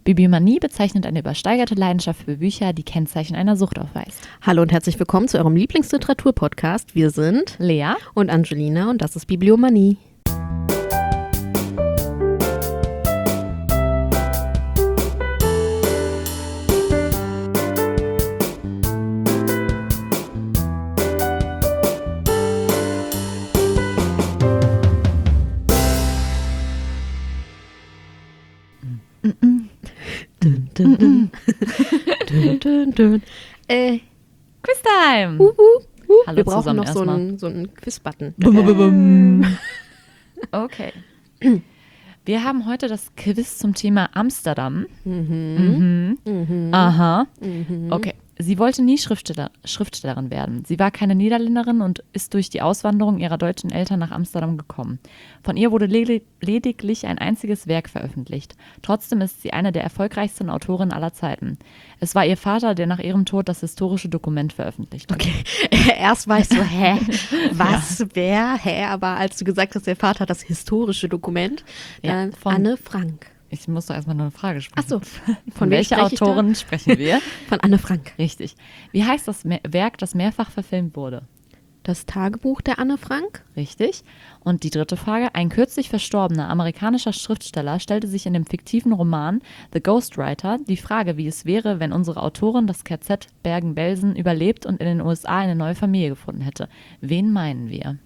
Bibliomanie bezeichnet eine übersteigerte Leidenschaft für Bücher, die Kennzeichen einer Sucht aufweist. Hallo und herzlich willkommen zu eurem Lieblingsliteratur-Podcast. Wir sind Lea und Angelina und das ist Bibliomanie. Quiztime! Hallo Wir brauchen noch zusammen so einen Quiz-Button. Okay. Wir haben heute das Quiz zum Thema Amsterdam. Aha. Okay. Sie wollte nie Schriftstellerin werden. Sie war keine Niederländerin und ist durch die Auswanderung ihrer deutschen Eltern nach Amsterdam gekommen. Von ihr wurde lediglich ein einziges Werk veröffentlicht. Trotzdem ist sie eine der erfolgreichsten Autorinnen aller Zeiten. Es war ihr Vater, der nach ihrem Tod das historische Dokument veröffentlicht hat. Okay, erst war ich so, was, ja. Wer, aber als du gesagt hast, der Vater hat das historische Dokument, ja, von Anne Frank. Ich muss doch erstmal noch eine Frage sprechen. Ach so. Von welcher Autorin sprechen wir? Von Anne Frank. Richtig. Wie heißt das Werk, das mehrfach verfilmt wurde? Das Tagebuch der Anne Frank. Richtig. Und die dritte Frage. Ein kürzlich verstorbener amerikanischer Schriftsteller stellte sich in dem fiktiven Roman The Ghostwriter die Frage, wie es wäre, wenn unsere Autorin das KZ Bergen-Belsen überlebt und in den USA eine neue Familie gefunden hätte. Wen meinen wir?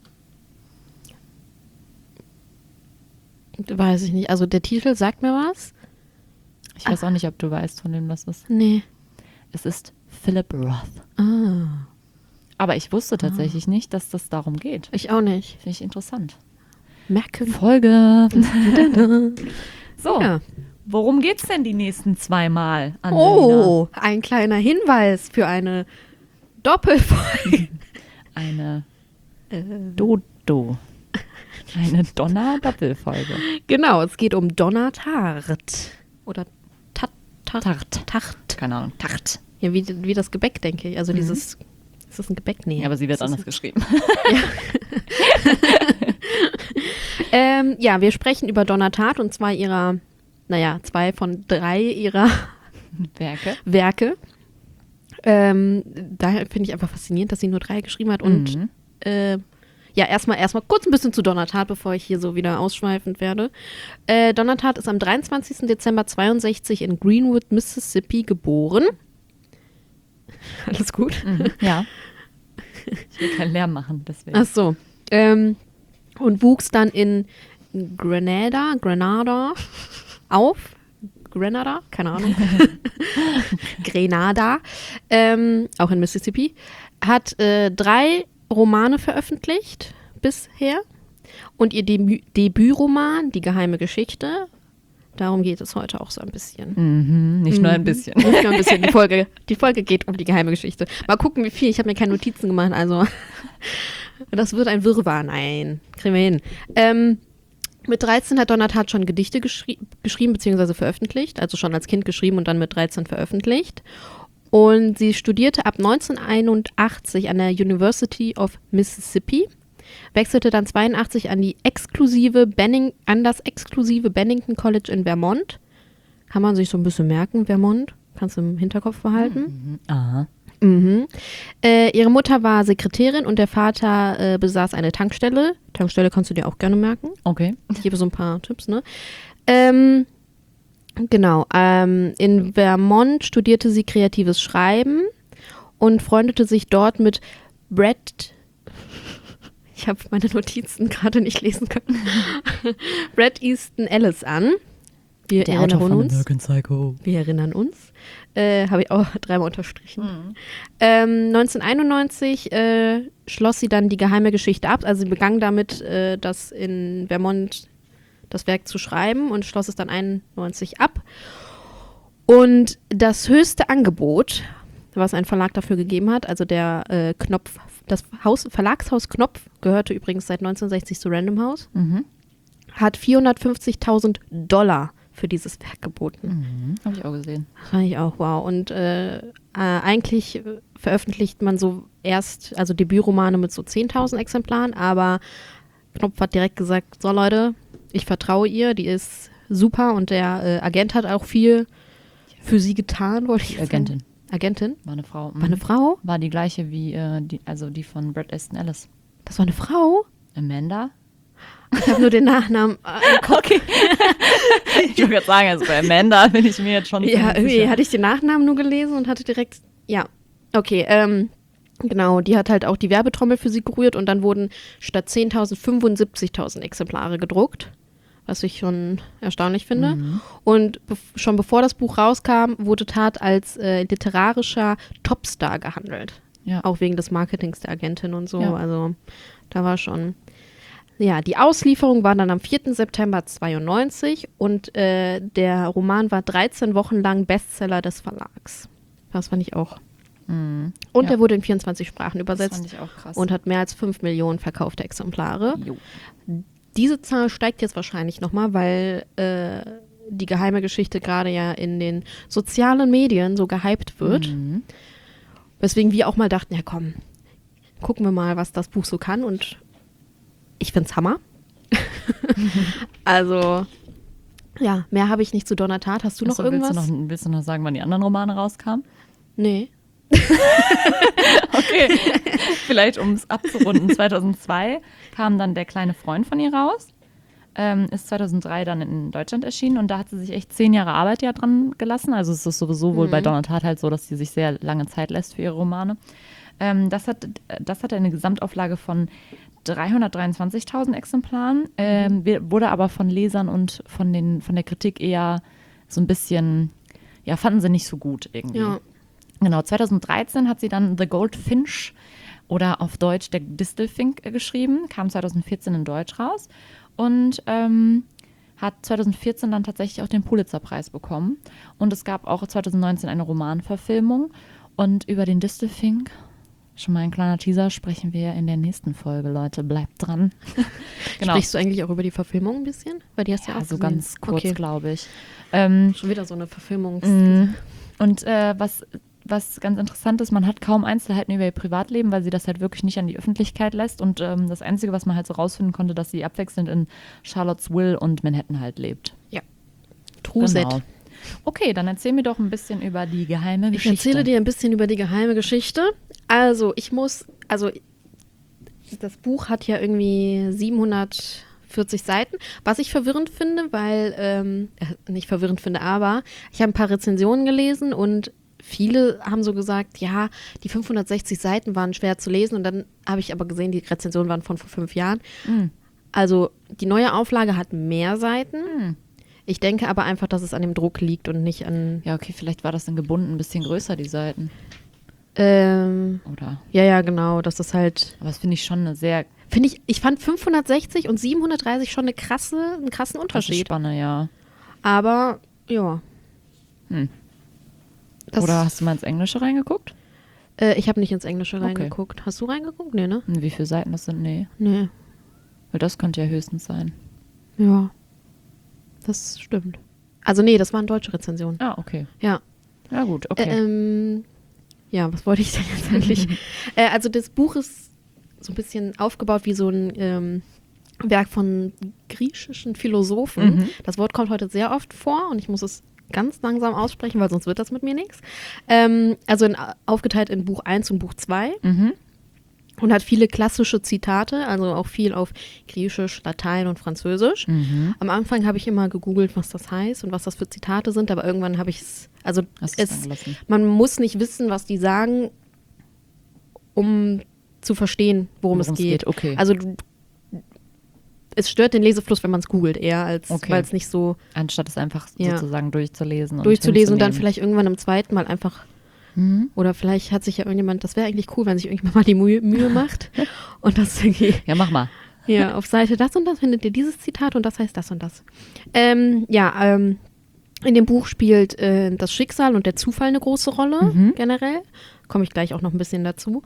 Weiß ich nicht. Also der Titel sagt mir was. Ich weiß auch nicht, ob du weißt, von wem das ist. Nee. Es ist Philip Roth. Ah. Aber ich wusste tatsächlich nicht, dass das darum geht. Ich auch nicht. Finde ich interessant. Merken. Folge. So, ja. Worum geht's denn die nächsten 2 Mal, Angelina? Oh, ein kleiner Hinweis für eine Doppelfolge. Eine Dodo. Eine Donner-Doppelfolge. Genau, es geht um Donnertart. Oder Tart. Tart. Keine Ahnung. Tart. Ja, wie das Gebäck, denke ich. Also dieses, ist das ein Gebäck? Nee. Ja, aber sie wird anders geschrieben. Ja, wir sprechen über Donnertart und zwar 2 von 3 ihrer Werke. Daher finde ich einfach faszinierend, dass sie nur 3 geschrieben hat und ja, erstmal kurz ein bisschen zu Donnertart, bevor ich hier so wieder ausschweifend werde. Donnertart ist am 23. Dezember 62 in Greenwood, Mississippi geboren. Alles gut? Ja. Ich will keinen Lärm machen, deswegen. Ach so. Und wuchs dann in Grenada auf. Grenada? Keine Ahnung. Grenada. Auch in Mississippi. Hat 3 Romane veröffentlicht bisher und ihr Debütroman Die geheime Geschichte, darum geht es heute auch so ein bisschen. Nicht nur ein bisschen. Nicht nur ein bisschen, die Folge geht um die geheime Geschichte. Mal gucken, wie viel, ich habe mir keine Notizen gemacht, also das wird ein Wirrwarr, nein, kriegen wir hin. Mit 13 hat Donnertart schon Gedichte geschrieben bzw. veröffentlicht, also schon als Kind geschrieben und dann mit 13 veröffentlicht. Und sie studierte ab 1981 an der University of Mississippi, wechselte dann 82 an das exklusive Bennington College in Vermont. Kann man sich so ein bisschen merken, Vermont? Kannst du im Hinterkopf behalten. Aha. Ihre Mutter war Sekretärin und der Vater besaß eine Tankstelle. Tankstelle kannst du dir auch gerne merken. Okay. Ich gebe so ein paar Tipps, ne? Genau, in Vermont studierte sie kreatives Schreiben und freundete sich dort mit Bret ich habe meine Notizen gerade nicht lesen können, Bret Easton Ellis an. Wir erinnern uns. Habe ich auch 3-mal unterstrichen. 1991 schloss sie dann die geheime Geschichte ab. Also sie begann damit, das in Vermont das Werk zu schreiben und schloss es dann 91 ab. Und das höchste Angebot, was ein Verlag dafür gegeben hat, also der Verlagshaus Knopf, gehörte übrigens seit 1960 zu Random House, hat $450.000 für dieses Werk geboten. Habe ich auch gesehen. Das fand ich auch, wow. Und eigentlich veröffentlicht man so erst, also Debütromane mit so 10.000 Exemplaren, aber Knopf hat direkt gesagt, so Leute, ich vertraue ihr, die ist super und der Agent hat auch viel für sie getan, wollte ich Die jetzt Agentin. sagen. Agentin? War eine Frau. War eine Frau? War die gleiche wie die von Bret Easton Ellis. Das war eine Frau? Amanda? Ich habe nur den Nachnamen. Okay. Ich wollte gerade sagen, also bei Amanda bin ich mir jetzt schon Ja, irgendwie sicher. hatte ich den Nachnamen nur gelesen und hatte direkt, ja, okay, genau, die hat halt auch die Werbetrommel für sie gerührt und dann wurden statt 10.000 75.000 Exemplare gedruckt, was ich schon erstaunlich finde. Und schon bevor das Buch rauskam, wurde Tart als literarischer Topstar gehandelt. Ja. Auch wegen des Marketings der Agentin und so, Ja. also da war schon... Ja, die Auslieferung war dann am 4. September 92 und der Roman war 13 Wochen lang Bestseller des Verlags. Das fand ich auch. Und Ja. er wurde in 24 Sprachen Das übersetzt fand ich auch krass. und hat mehr als 5 Millionen verkaufte Exemplare. Jo. Diese Zahl steigt jetzt wahrscheinlich nochmal, weil die geheime Geschichte gerade ja in den sozialen Medien so gehypt wird. Weswegen wir auch mal dachten, ja komm, gucken wir mal, was das Buch so kann und ich find's Hammer. Also, ja, mehr habe ich nicht zu Donna Tartt. Hast du noch Achso, irgendwas? Willst du noch sagen, wann die anderen Romane rauskamen? Nee. Okay. Vielleicht, um es abzurunden. 2002 kam dann Der kleine Freund von ihr raus. Ist 2003 dann in Deutschland erschienen und da hat sie sich echt 10 Jahre Arbeit ja dran gelassen. Also es ist sowieso wohl bei Donna Tartt halt so, dass sie sich sehr lange Zeit lässt für ihre Romane. Das hatte eine Gesamtauflage von 323.000 Exemplaren, wurde aber von Lesern und von der Kritik eher so ein bisschen, ja, fanden sie nicht so gut irgendwie. Ja. Genau, 2013 hat sie dann The Goldfinch oder auf Deutsch Der Distelfink geschrieben, kam 2014 in Deutsch raus und hat 2014 dann tatsächlich auch den Pulitzerpreis bekommen. Und es gab auch 2019 eine Romanverfilmung und über den Distelfink, schon mal ein kleiner Teaser, sprechen wir in der nächsten Folge, Leute. Bleibt dran. Genau. Sprichst du eigentlich auch über die Verfilmung ein bisschen? Weil die hast du ja Ja, auch so gesehen. ganz kurz, Okay. glaube ich. Schon wieder so eine Verfilmung. Und was ganz interessant ist, man hat kaum Einzelheiten über ihr Privatleben, weil sie das halt wirklich nicht an die Öffentlichkeit lässt. Und das Einzige, was man halt so rausfinden konnte, dass sie abwechselnd in Charlottesville und Manhattan halt lebt. Ja. Truset. Genau. Okay, dann erzähl mir doch ein bisschen über die geheime Ich Geschichte. erzähle dir ein bisschen über die geheime Geschichte. Also, das Buch hat ja irgendwie 740 Seiten, was ich verwirrend finde, weil, nicht verwirrend finde, aber ich habe ein paar Rezensionen gelesen und viele haben so gesagt, ja, die 560 Seiten waren schwer zu lesen und dann habe ich aber gesehen, die Rezensionen waren von vor 5 Jahren. Also, die neue Auflage hat mehr Seiten. Ich denke aber einfach, dass es an dem Druck liegt und nicht an... Ja, okay, vielleicht war das dann gebunden ein bisschen größer, die Seiten. Oder? Ja, genau, das ist halt... Aber das finde ich schon eine sehr Ich fand 560 und 730 schon einen krassen krasse Unterschied. Spanne, ja. Aber, ja. Das- Oder hast du mal ins Englische reingeguckt? Ich habe nicht ins Englische Okay. reingeguckt. Hast du reingeguckt? Nee, ne? Wie viele Seiten das sind? Nee. Nee. Weil das könnte ja höchstens sein. Ja. Das stimmt. Also nee, das waren deutsche Rezensionen. Ah, okay. Ja. Ja, gut, okay. Ja, was wollte ich denn jetzt eigentlich? Also das Buch ist so ein bisschen aufgebaut wie so ein Werk von griechischen Philosophen. Das Wort kommt heute sehr oft vor und ich muss es ganz langsam aussprechen, weil sonst wird das mit mir nichts. Also aufgeteilt in Buch 1 und Buch 2. Und hat viele klassische Zitate, also auch viel auf Griechisch, Latein und Französisch. Am Anfang habe ich immer gegoogelt, was das heißt und was das für Zitate sind, aber irgendwann habe ich es, also Hast du es dann gelassen? man muss nicht wissen, was die sagen, um zu verstehen, worum es Worum es geht. geht, okay. Also es stört den Lesefluss, wenn man es googelt, eher als, Okay. weil es nicht so Anstatt es einfach Ja. sozusagen durchzulesen. durchzulesen und dann hinzunehmen. vielleicht irgendwann im zweiten Mal einfach oder vielleicht hat sich ja irgendjemand, das wäre eigentlich cool, wenn sich irgendjemand mal die Mühe macht und das irgendwie Ja, mach mal. ja, auf Seite das und das findet ihr dieses Zitat und das heißt das und das. In dem Buch spielt das Schicksal und der Zufall eine große Rolle, generell. Komme ich gleich auch noch ein bisschen dazu.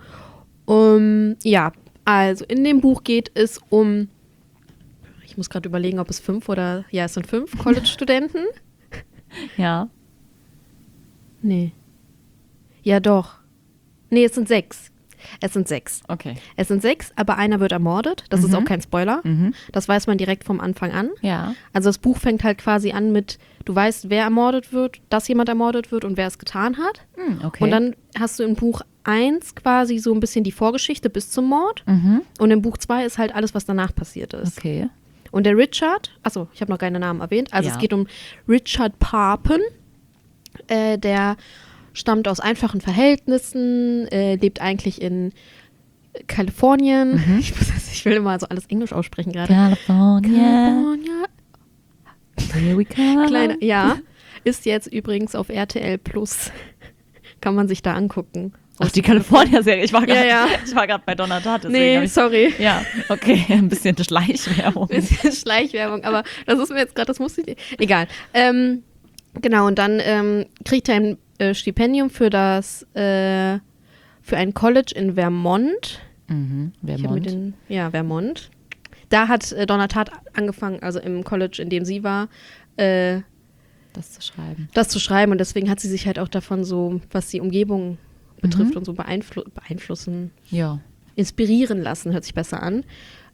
Also in dem Buch geht es um, ich muss gerade überlegen, ob es 5 oder, ja, es sind 5 College-Studenten. Ja. Nee. Ja, doch. Nee, es sind 6. Es sind 6. Okay. Es sind 6, aber einer wird ermordet. Das ist auch kein Spoiler. Das weiß man direkt vom Anfang an. Ja. Also das Buch fängt halt quasi an mit, du weißt, wer ermordet wird, dass jemand ermordet wird und wer es getan hat. Okay. Und dann hast du in Buch 1 quasi so ein bisschen die Vorgeschichte bis zum Mord. Und in Buch 2 ist halt alles, was danach passiert ist. Okay. Und der Richard, achso, ich habe noch keine Namen erwähnt, also Ja. es geht um Richard Parpen, der stammt aus einfachen Verhältnissen, lebt eigentlich in Kalifornien. Ich will immer so alles Englisch aussprechen gerade. California. Here we come. Kleine, ja, ist jetzt übrigens auf RTL Plus. Kann man sich da angucken. Ach, die California-Serie. Ich war Ja. gerade bei Donnertat. Nee, sorry. Ja, okay. Ein bisschen Schleichwerbung. Bisschen Schleichwerbung, aber das ist mir jetzt gerade, das musste ich nicht. Egal. Genau, und dann kriegt er ein Stipendium für ein College in Vermont. Vermont. Vermont. Da hat Donnertat angefangen, also im College, in dem sie war, Das zu schreiben. und deswegen hat sie sich halt auch davon so, was die Umgebung betrifft und so beeinflussen, Ja. inspirieren lassen, hört sich besser an.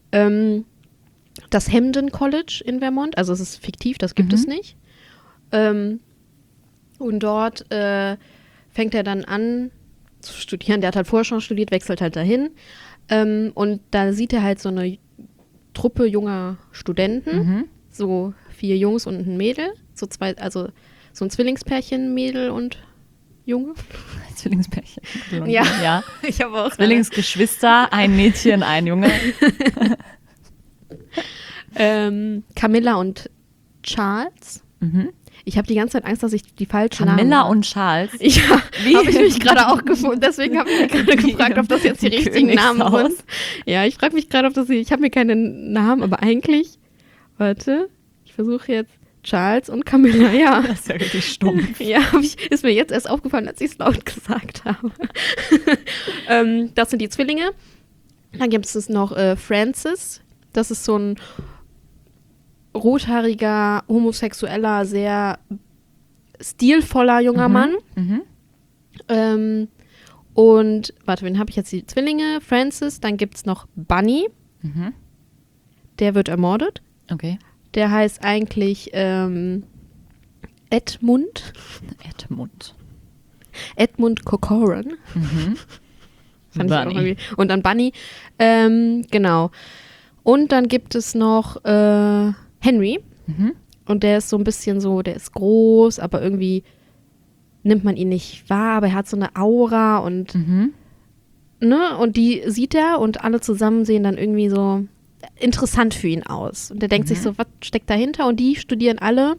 Das Hamden College in Vermont, also es ist fiktiv, das gibt es nicht. Und dort fängt er dann an zu studieren. Der hat halt vorher schon studiert, wechselt halt dahin. Und da sieht er halt so eine Truppe junger Studenten, so 4 Jungs und ein Mädel, so ein Zwillingspärchen, Mädel und Junge. Zwillingspärchen. Ja. Ich habe auch Zwillingsgeschwister, ein Mädchen, ein Junge. Camilla und Charles. Ich habe die ganze Zeit Angst, dass ich die falschen Camilla Namen... und Charles. Ja, habe ich mich gerade auch gefunden. Deswegen habe ich mich gerade gefragt, ob das jetzt die richtigen Namen sind. Ja, ich frage mich gerade, ob das... Ich habe mir keine Namen, aber eigentlich... Warte, ich versuche jetzt Charles und Camilla, ja. Das ist ja richtig stumpf. Ja, ist mir jetzt erst aufgefallen, als ich es laut gesagt habe. Das sind die Zwillinge. Dann gibt es noch Francis. Das ist so ein rothaariger, homosexueller, sehr stilvoller junger Mann. Und, warte, wen habe ich jetzt? Die Zwillinge, Francis. Dann gibt es noch Bunny. Der wird ermordet. Okay. Der heißt eigentlich Edmund. Edmund Corcoran. Fand ich auch irgendwie. Und dann Bunny. Genau. Und dann gibt es noch Henry. Und der ist so ein bisschen so, der ist groß, aber irgendwie nimmt man ihn nicht wahr, aber er hat so eine Aura und ne, und die sieht er und alle zusammen sehen dann irgendwie so interessant für ihn aus. Und der denkt sich so, was steckt dahinter? Und die studieren alle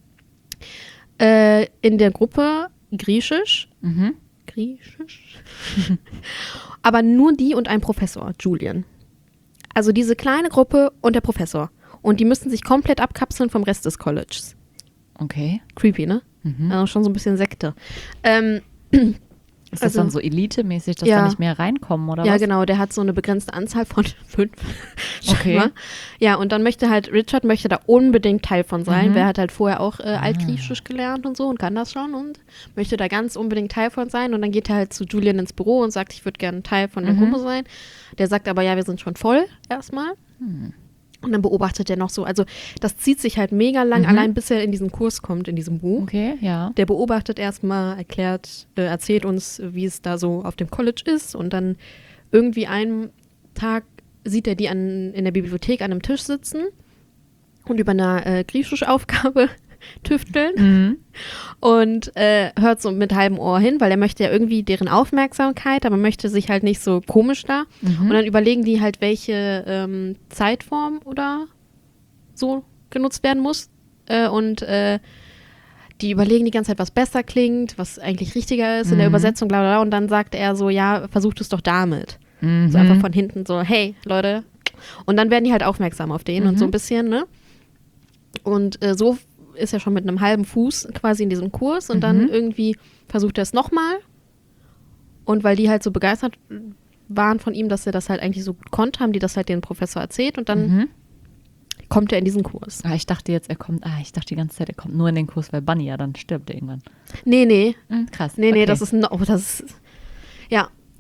in der Gruppe Griechisch. Griechisch? Aber nur die und ein Professor, Julian. Also diese kleine Gruppe und der Professor. Und die müssen sich komplett abkapseln vom Rest des Colleges. Okay. Creepy, ne? Also schon so ein bisschen Sekte. Ist das dann so elitemäßig, dass ja. da nicht mehr reinkommen, oder was? Ja, genau. Der hat so eine begrenzte Anzahl von 5. Okay. Ja, und dann Richard möchte da unbedingt Teil von sein. Wer hat halt vorher auch Altgriechisch gelernt und so und kann das schon und möchte da ganz unbedingt Teil von sein. Und dann geht er halt zu Julian ins Büro und sagt, ich würde gerne Teil von der Gruppe sein. Der sagt aber, ja, wir sind schon voll erstmal. Und dann beobachtet er noch so, also das zieht sich halt mega lang, allein bis er in diesen Kurs kommt, in diesem Buch. Okay, ja. Der beobachtet erstmal, erzählt uns, wie es da so auf dem College ist und dann irgendwie einen Tag sieht er die in der Bibliothek an einem Tisch sitzen und über eine griechische Aufgabe tüfteln und hört so mit halbem Ohr hin, weil er möchte ja irgendwie deren Aufmerksamkeit, aber möchte sich halt nicht so komisch da. Und dann überlegen die halt, welche Zeitform oder so genutzt werden muss. Und die überlegen die ganze Zeit, was besser klingt, was eigentlich richtiger ist in der Übersetzung, bla bla bla. Und dann sagt er so, ja, versucht es doch damit. So einfach von hinten so, hey, Leute. Und dann werden die halt aufmerksam auf den und so ein bisschen, ne? Und so ist er schon mit einem halben Fuß quasi in diesem Kurs und dann irgendwie versucht er es nochmal. Und weil die halt so begeistert waren von ihm, dass er das halt eigentlich so gut konnte, haben die das halt dem Professor erzählt und dann kommt er in diesen Kurs. Ich dachte jetzt, ich dachte die ganze Zeit, er kommt nur in den Kurs, weil Bunny ja dann stirbt irgendwann. Nee. Krass. Nee, okay. das ist ja.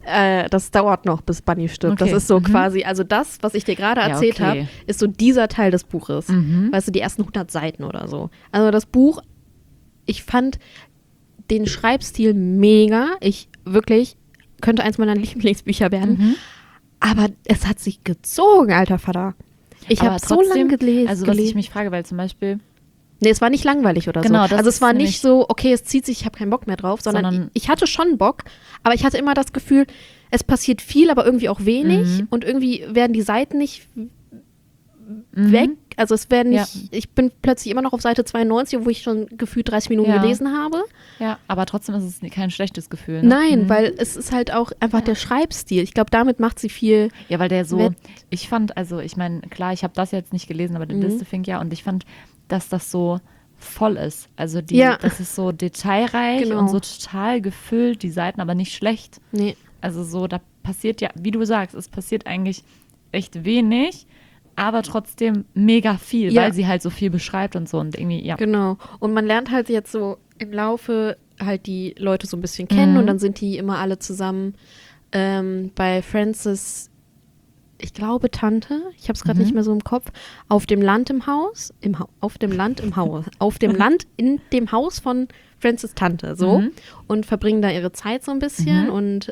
das dauert noch, bis Bunny stirbt. Okay. Das ist so quasi, also das, was ich dir gerade erzählt habe, ist so dieser Teil des Buches. Weißt du, die ersten 100 Seiten oder so. Also das Buch, ich fand den Schreibstil mega. Ich wirklich könnte eins meiner Lieblingsbücher werden. Aber es hat sich gezogen, alter Vater. Ich habe so lange gelesen. Also was ich mich frage, weil zum Beispiel... Nee, es war nicht langweilig oder genau, so. Also es war nicht so, okay, es zieht sich, ich habe keinen Bock mehr drauf, sondern ich hatte schon Bock, aber ich hatte immer das Gefühl, es passiert viel, aber irgendwie auch wenig und irgendwie werden die Seiten nicht weg. Also es werden nicht, ich bin plötzlich immer noch auf Seite 92, wo ich schon gefühlt 30 Minuten gelesen habe. Ja, aber trotzdem ist es kein schlechtes Gefühl. Ne? Nein, weil es ist halt auch einfach der Schreibstil. Ich glaube, damit macht sie viel. Ja, weil der so, ich fand, also ich meine, klar, ich habe das jetzt nicht gelesen, aber die Liste fing ja und ich fand, dass das so voll ist. Also das ist so detailreich und so total gefüllt, die Seiten, aber nicht schlecht. Nee. Also so, da passiert ja, wie du sagst, es passiert eigentlich echt wenig, aber trotzdem mega viel, weil sie halt so viel beschreibt und so und irgendwie, Genau. Und man lernt halt jetzt so im Laufe halt die Leute so ein bisschen kennen und dann sind die immer alle zusammen bei Frances, ich glaube Tante, ich habe es gerade nicht mehr so im Kopf, auf dem Land im Haus, auf dem Land in dem Haus von Frances Tante, so, und verbringen da ihre Zeit so ein bisschen und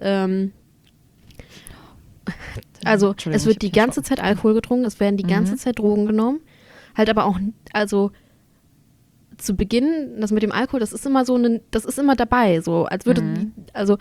also es wird die ganze Zeit Alkohol getrunken, es werden die ganze Zeit Drogen genommen, halt aber auch, also zu Beginn, das mit dem Alkohol, das ist immer so das ist immer dabei, so, als würde, also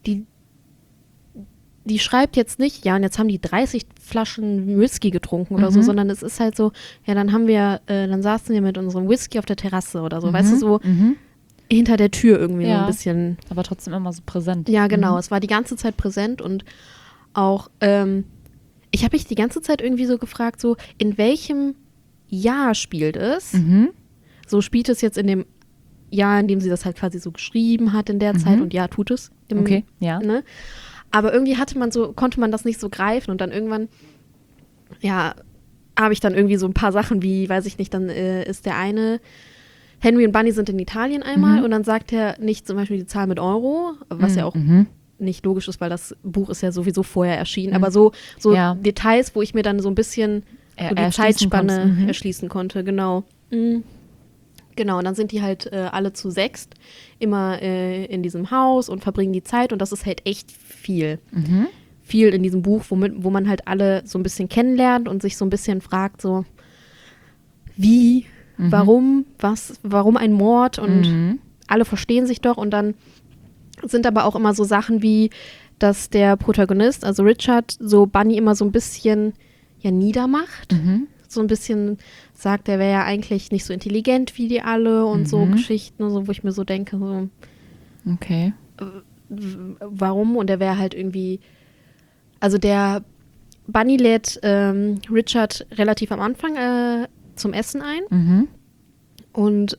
die schreibt jetzt nicht, ja, und jetzt haben die 30 Flaschen Whisky getrunken oder so, sondern es ist halt so, ja, dann dann saßen wir mit unserem Whisky auf der Terrasse oder so, weißt du, so hinter der Tür irgendwie so ein bisschen. Aber trotzdem immer so präsent. Ja, genau, es war die ganze Zeit präsent und auch, ich habe mich die ganze Zeit irgendwie so gefragt, so, in welchem Jahr spielt es? So spielt es jetzt in dem Jahr, in dem sie das halt quasi so geschrieben hat in der Zeit und ja, tut es. Okay, ja. Ne? Aber irgendwie konnte man das nicht so greifen und dann irgendwann, ja, habe ich dann irgendwie so ein paar Sachen wie, weiß ich nicht, dann ist der eine, Henry und Bunny sind in Italien einmal und dann sagt er nicht zum Beispiel die Zahl mit Euro, was ja auch nicht logisch ist, weil das Buch ist ja sowieso vorher erschienen, aber so Details, wo ich mir dann so ein bisschen so die Zeitspanne erschließen konnte, genau. Genau, und dann sind die halt alle zu sechst immer in diesem Haus und verbringen die Zeit und das ist halt echt viel. Viel in diesem Buch, wo man halt alle so ein bisschen kennenlernt und sich so ein bisschen fragt, so wie, warum ein Mord und alle verstehen sich doch und dann sind aber auch immer so Sachen wie, dass der Protagonist, also Richard, so Bunny immer so ein bisschen niedermacht. So ein bisschen sagt, er wäre ja eigentlich nicht so intelligent wie die alle und so Geschichten und so, wo ich mir so denke, so okay. Warum? Und er wäre halt irgendwie, also der Bunny lädt Richard relativ am Anfang zum Essen ein und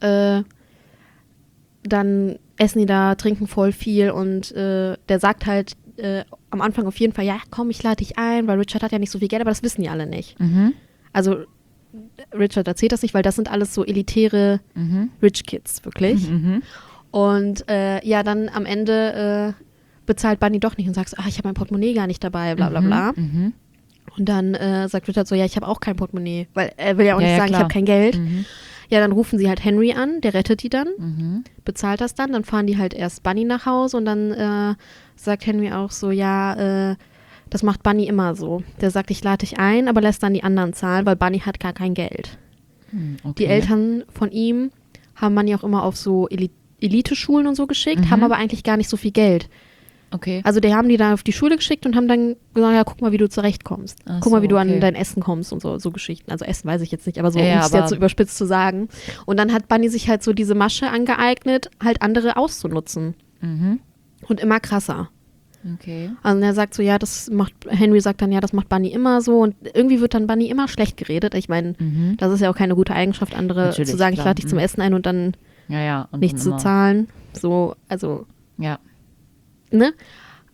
dann essen die da, trinken voll viel und der sagt halt am Anfang auf jeden Fall, ja komm, ich lade dich ein, weil Richard hat ja nicht so viel Geld, aber das wissen die alle nicht. Also Richard erzählt das nicht, weil das sind alles so elitäre Rich Kids, wirklich. Und ja, dann am Ende bezahlt Bunny doch nicht und sagt, ich habe mein Portemonnaie gar nicht dabei, bla bla bla. Und dann sagt Richard so, ja, ich habe auch kein Portemonnaie, weil er will ja auch nicht sagen, ich habe kein Geld. Ja, dann rufen sie halt Henry an, der rettet die dann, bezahlt das dann fahren die halt erst Bunny nach Hause und dann sagt Henry auch so, ja, das macht Bunny immer so. Der sagt, ich lade dich ein, aber lässt dann die anderen zahlen, weil Bunny hat gar kein Geld. Okay. Die Eltern von ihm haben Bunny auch immer auf so Elite-Schulen und so geschickt, haben aber eigentlich gar nicht so viel Geld. Okay. Also die haben die da auf die Schule geschickt und haben dann gesagt, ja, guck mal, wie du zurechtkommst. Guck mal, wie du an dein Essen kommst und so Geschichten. Also Essen weiß ich jetzt nicht, aber so, um es jetzt so überspitzt zu sagen. Und dann hat Bunny sich halt so diese Masche angeeignet, halt andere auszunutzen. Und immer krasser. Okay. Also er sagt so, ja, Henry sagt dann, ja, das macht Bunny immer so und irgendwie wird dann Bunny immer schlecht geredet. Ich meine, das ist ja auch keine gute Eigenschaft, andere natürlich, zu sagen, klar. ich lade dich zum Essen ein und dann und nichts zu zahlen. So, also, ja. ne?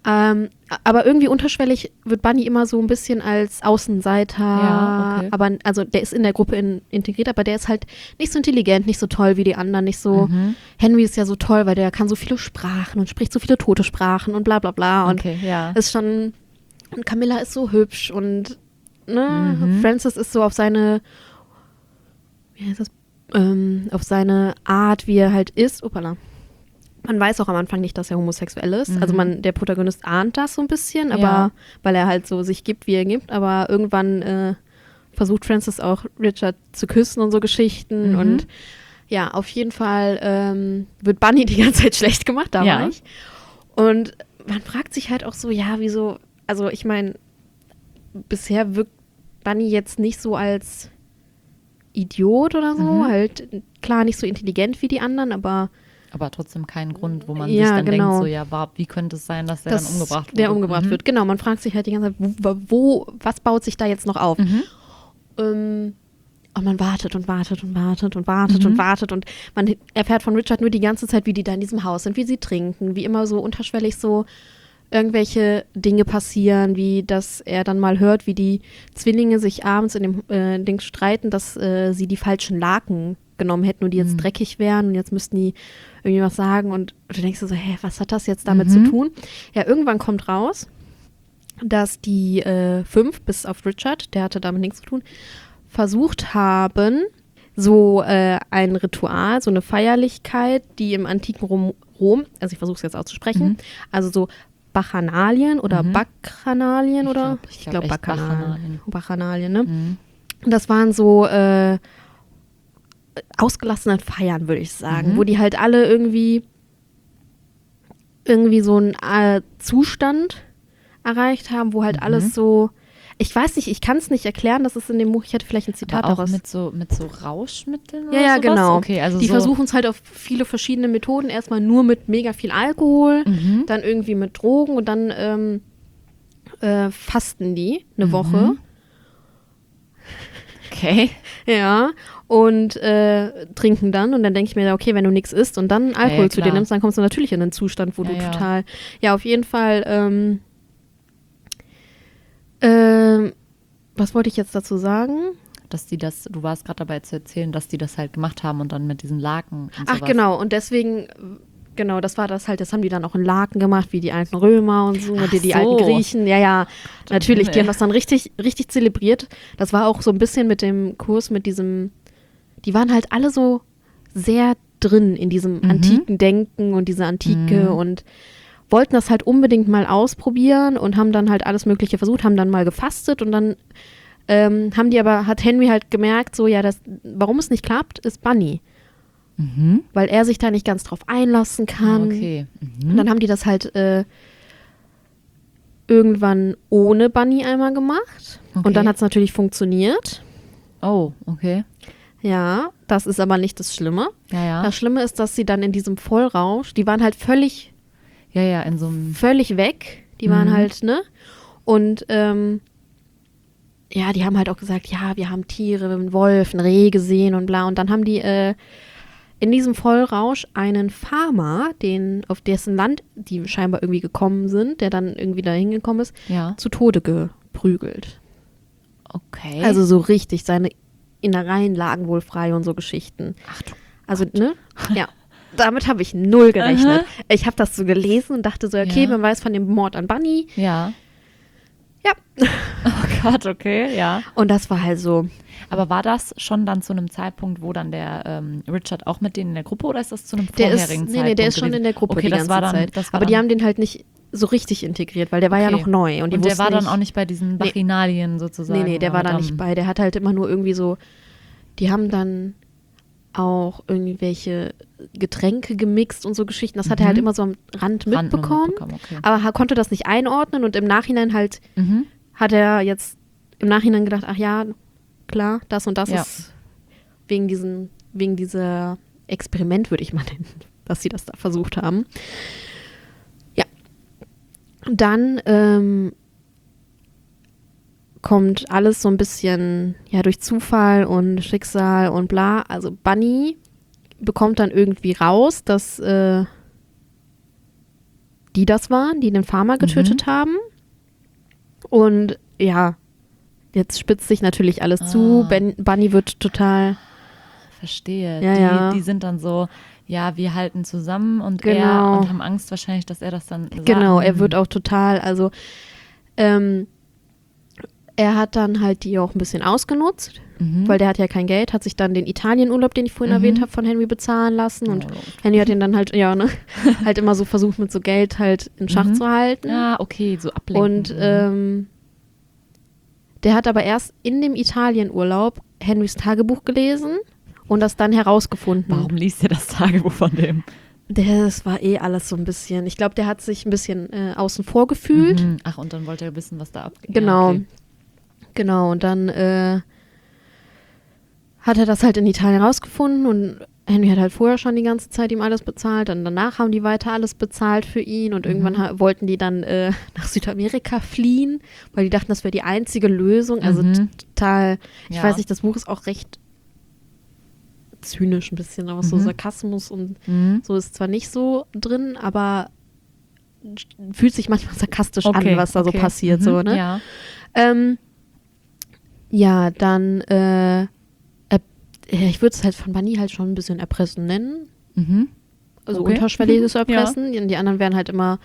Aber irgendwie unterschwellig wird Bunny immer so ein bisschen als Außenseiter, Ja, okay. aber also der ist in der Gruppe integriert, aber der ist halt nicht so intelligent, nicht so toll wie die anderen, nicht so. Henry ist ja so toll, weil der kann so viele Sprachen und spricht so viele tote Sprachen und bla bla bla und Okay, ja. ist schon, und Camilla ist so hübsch und ne, Francis ist so auf seine, wie heißt das, auf seine Art, wie er halt ist. Opala. Man weiß auch am Anfang nicht, dass er homosexuell ist. Also der Protagonist ahnt das so ein bisschen, aber weil er halt so sich gibt, wie er gibt. Aber irgendwann versucht Francis auch Richard zu küssen und so Geschichten. Und ja, auf jeden Fall wird Bunny die ganze Zeit schlecht gemacht, da war ich. Und man fragt sich halt auch so, ja, wieso, also ich meine, bisher wirkt Bunny jetzt nicht so als Idiot oder so. Halt klar nicht so intelligent wie die anderen, aber trotzdem keinen Grund, wo man sich dann denkt, so, ja, wie könnte es sein, dass der dann umgebracht wird? Der umgebracht wird, genau. Man fragt sich halt die ganze Zeit, was baut sich da jetzt noch auf? Und man wartet und wartet und wartet und wartet und wartet und man erfährt von Richard nur die ganze Zeit, wie die da in diesem Haus sind, wie sie trinken, wie immer so unterschwellig so irgendwelche Dinge passieren, wie dass er dann mal hört, wie die Zwillinge sich abends in dem Ding streiten, dass sie die falschen Laken genommen hätten und die jetzt dreckig wären und jetzt müssten die irgendwie was sagen und du denkst dir so, hä, was hat das jetzt damit zu tun? Ja, irgendwann kommt raus, dass die 5, bis auf Richard, der hatte damit nichts zu tun, versucht haben, so ein Ritual, so eine Feierlichkeit, die im antiken Rom, also ich versuche es jetzt auszusprechen, also so Bacchanalien oder Bacchanalien oder? Ich glaube Bacchanalien, ne? Und das waren so ausgelassene Feiern, würde ich sagen, wo die halt alle irgendwie so einen Zustand erreicht haben, wo halt alles so, ich weiß nicht, ich kann es nicht erklären, das ist in dem Buch, ich hätte vielleicht ein Zitat aber auch daraus. mit so Rauschmitteln oder ja, sowas? genau. Okay, also die so versuchen es halt auf viele verschiedene Methoden, erstmal nur mit mega viel Alkohol, dann irgendwie mit Drogen und dann fasten die eine Woche. Okay. Ja, und trinken dann. Und dann denke ich mir, okay, wenn du nichts isst und dann Alkohol zu dir nimmst, dann kommst du natürlich in einen Zustand, wo du total, ja, auf jeden Fall, was wollte ich jetzt dazu sagen? Dass die das, du warst gerade dabei zu erzählen, dass die das halt gemacht haben und dann mit diesen Laken und sowas. Ach genau, und deswegen, genau, das war das halt, das haben die dann auch in Laken gemacht, wie die alten Römer und so, die alten Griechen, ja, natürlich, die haben das dann richtig, richtig zelebriert. Das war auch so ein bisschen mit dem Kurs, mit diesem, die waren halt alle so sehr drin in diesem antiken Denken und diese Antike und wollten das halt unbedingt mal ausprobieren und haben dann halt alles Mögliche versucht, haben dann mal gefastet und dann hat Henry halt gemerkt, so, ja, warum es nicht klappt, ist Bunny. Weil er sich da nicht ganz drauf einlassen kann. Okay. Und dann haben die das halt irgendwann ohne Bunny einmal gemacht. Okay. Und dann hat es natürlich funktioniert. Oh, okay. Ja, das ist aber nicht das Schlimme. Ja. Das Schlimme ist, dass sie dann in diesem Vollrausch, die waren halt völlig in so einem völlig weg. Die waren halt, ne? Und ja, die haben halt auch gesagt, ja, wir haben Tiere, einen Wolf, einen Reh gesehen und bla. Und dann haben die in diesem Vollrausch einen Farmer, auf dessen Land die scheinbar irgendwie gekommen sind, der dann irgendwie da hingekommen ist, zu Tode geprügelt. Okay. Also so richtig, seine Innereien lagen wohl frei und so Geschichten. Ach du Also, ne? Ja. Damit habe ich null gerechnet. Ich habe das so gelesen und dachte so, okay, man weiß von dem Mord an Bunny. Ja. Ja. Oh Gott, okay, ja. Und das war halt so. Aber war das schon dann zu einem Zeitpunkt, wo dann der Richard auch mit denen in der Gruppe oder ist das zu einem vorherigen Zeitpunkt? Nee, der ist schon in der Gruppe die ganze Zeit. Aber die haben den halt nicht so richtig integriert, weil der war ja noch neu. Und der war dann auch nicht bei diesen Bacchanalien sozusagen? Nee, der war da nicht bei. Der hat halt immer nur irgendwie so, die haben dann auch irgendwelche Getränke gemixt und so Geschichten. Das hat er halt immer so am Rand mitbekommen. Okay. Aber er konnte das nicht einordnen und im Nachhinein halt hat er jetzt im Nachhinein gedacht, ach ja, klar, das und das ist wegen dieser Experiment, würde ich mal nennen, dass sie das da versucht haben. Ja. Dann kommt alles so ein bisschen durch Zufall und Schicksal und bla. Also Bunny bekommt dann irgendwie raus, dass die das waren, die den Farmer getötet haben. Und ja, jetzt spitzt sich natürlich alles zu. Bunny wird total... Verstehe. Ja, die sind dann so, ja, wir halten zusammen und Genau. und haben Angst wahrscheinlich, dass er das dann sagt. Genau, er wird auch total, also er hat dann halt die auch ein bisschen ausgenutzt, weil der hat ja kein Geld, hat sich dann den Italienurlaub, den ich vorhin erwähnt habe, von Henry bezahlen lassen und Henry hat ihn dann halt, halt immer so versucht, mit so Geld halt in Schach zu halten. Ja, okay, so ablenken. Und der hat aber erst in dem Italienurlaub Henrys Tagebuch gelesen und das dann herausgefunden. Warum liest ihr das Tagebuch von dem? Das war alles so ein bisschen, ich glaube, der hat sich ein bisschen außen vor gefühlt. Ach, und dann wollte er wissen, was da abgeht. Genau. Ja, okay. Genau, und dann hat er das halt in Italien rausgefunden und Henry hat halt vorher schon die ganze Zeit ihm alles bezahlt, dann danach haben die weiter alles bezahlt für ihn und irgendwann wollten die dann nach Südamerika fliehen, weil die dachten, das wäre die einzige Lösung, also total, ich weiß nicht, das Buch ist auch recht zynisch ein bisschen, aber so Sarkasmus und so ist zwar nicht so drin, aber fühlt sich manchmal sarkastisch an, was da so passiert, so, ne? Ja. Ja, dann, ich würde es halt von Bunny halt schon ein bisschen erpressen nennen. Also unterschwelliges Erpressen. Ja. Die anderen werden halt immer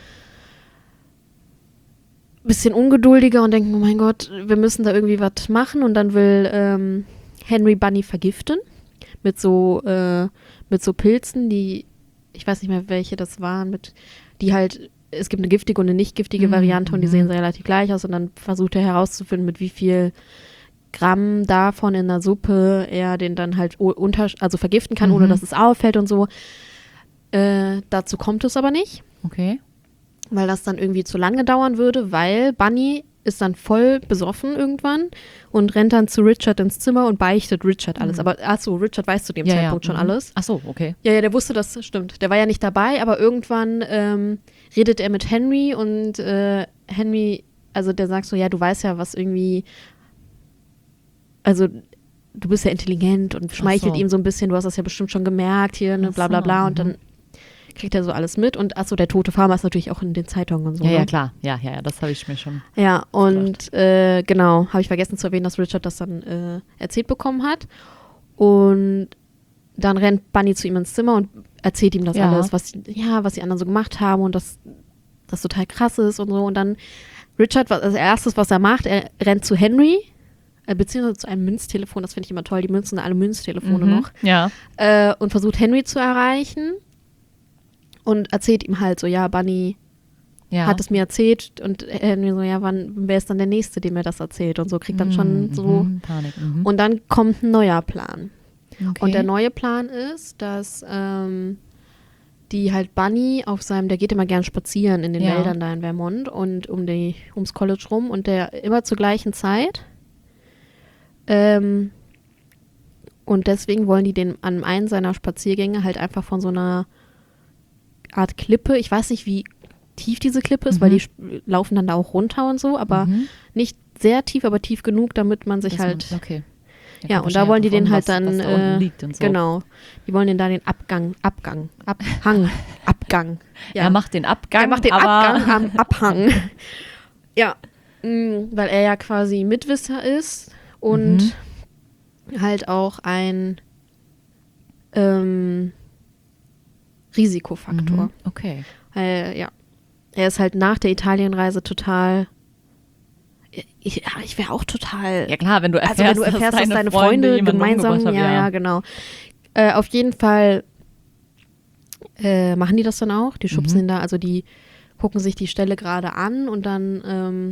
ein bisschen ungeduldiger und denken, oh mein Gott, wir müssen da irgendwie was machen. Und dann will Henry Bunny vergiften mit so Pilzen, die, ich weiß nicht mehr, welche das waren, die halt, es gibt eine giftige und eine nicht giftige Variante und die sehen relativ gleich aus und dann versucht er herauszufinden, mit wie viel Gramm davon in der Suppe er den dann halt vergiften kann, ohne dass es auffällt und so. Dazu kommt es aber nicht. Okay. Weil das dann irgendwie zu lange dauern würde, weil Bunny ist dann voll besoffen irgendwann und rennt dann zu Richard ins Zimmer und beichtet Richard alles. Aber Richard weiß zu dem Zeitpunkt schon alles. Ach so, okay. Ja, der wusste das, stimmt. Der war ja nicht dabei, aber irgendwann redet er mit Henry und Henry, also der sagt so, ja, du weißt ja, was irgendwie, also du bist ja intelligent und schmeichelt ihm so ein bisschen, du hast das ja bestimmt schon gemerkt hier, ne, bla bla bla. Und dann kriegt er so alles mit. Und der tote Farmer ist natürlich auch in den Zeitungen und so. Ja, ne? ja, klar. Ja, das habe ich mir schon. Ja, und genau, habe ich vergessen zu erwähnen, dass Richard das dann erzählt bekommen hat. Und dann rennt Bunny zu ihm ins Zimmer und erzählt ihm das alles, was die anderen so gemacht haben und dass das total krass ist und so. Und dann Richard, als erstes, was er macht, er rennt zu Henry, beziehungsweise zu einem Münztelefon, das finde ich immer toll, die Münzen sind alle Münztelefone noch. Ja. Und versucht Henry zu erreichen und erzählt ihm halt so, ja, Bunny hat es mir erzählt und Henry so, ja, wer ist dann der Nächste, dem er das erzählt und so, kriegt dann schon so Panik. Und dann kommt ein neuer Plan. Okay. Und der neue Plan ist, dass die halt Bunny der geht immer gern spazieren in den Wäldern da in Vermont und ums College rum und der immer zur gleichen Zeit. Und deswegen wollen die den an einen seiner Spaziergänge halt einfach von so einer Art Klippe, ich weiß nicht, wie tief diese Klippe ist, weil die laufen dann da auch runter und so, aber nicht sehr tief, aber tief genug, damit man sich Okay. Ja, und da wollen die den halt dann, was da unten liegt und so. Genau, die wollen den da den Abhang. Ja. Er macht den Abgang. Er macht den Abgang am Abhang. Ja, weil er ja quasi Mitwisser ist und halt auch ein Risikofaktor. Okay. Ja. Er ist halt nach der Italienreise total. Ich wäre auch total. Ja klar, wenn du erfährst, dass deine Freunde gemeinsam. Haben, ja, genau. Auf jeden Fall machen die das dann auch. Die schubsen ihn da, also die gucken sich die Stelle gerade an und dann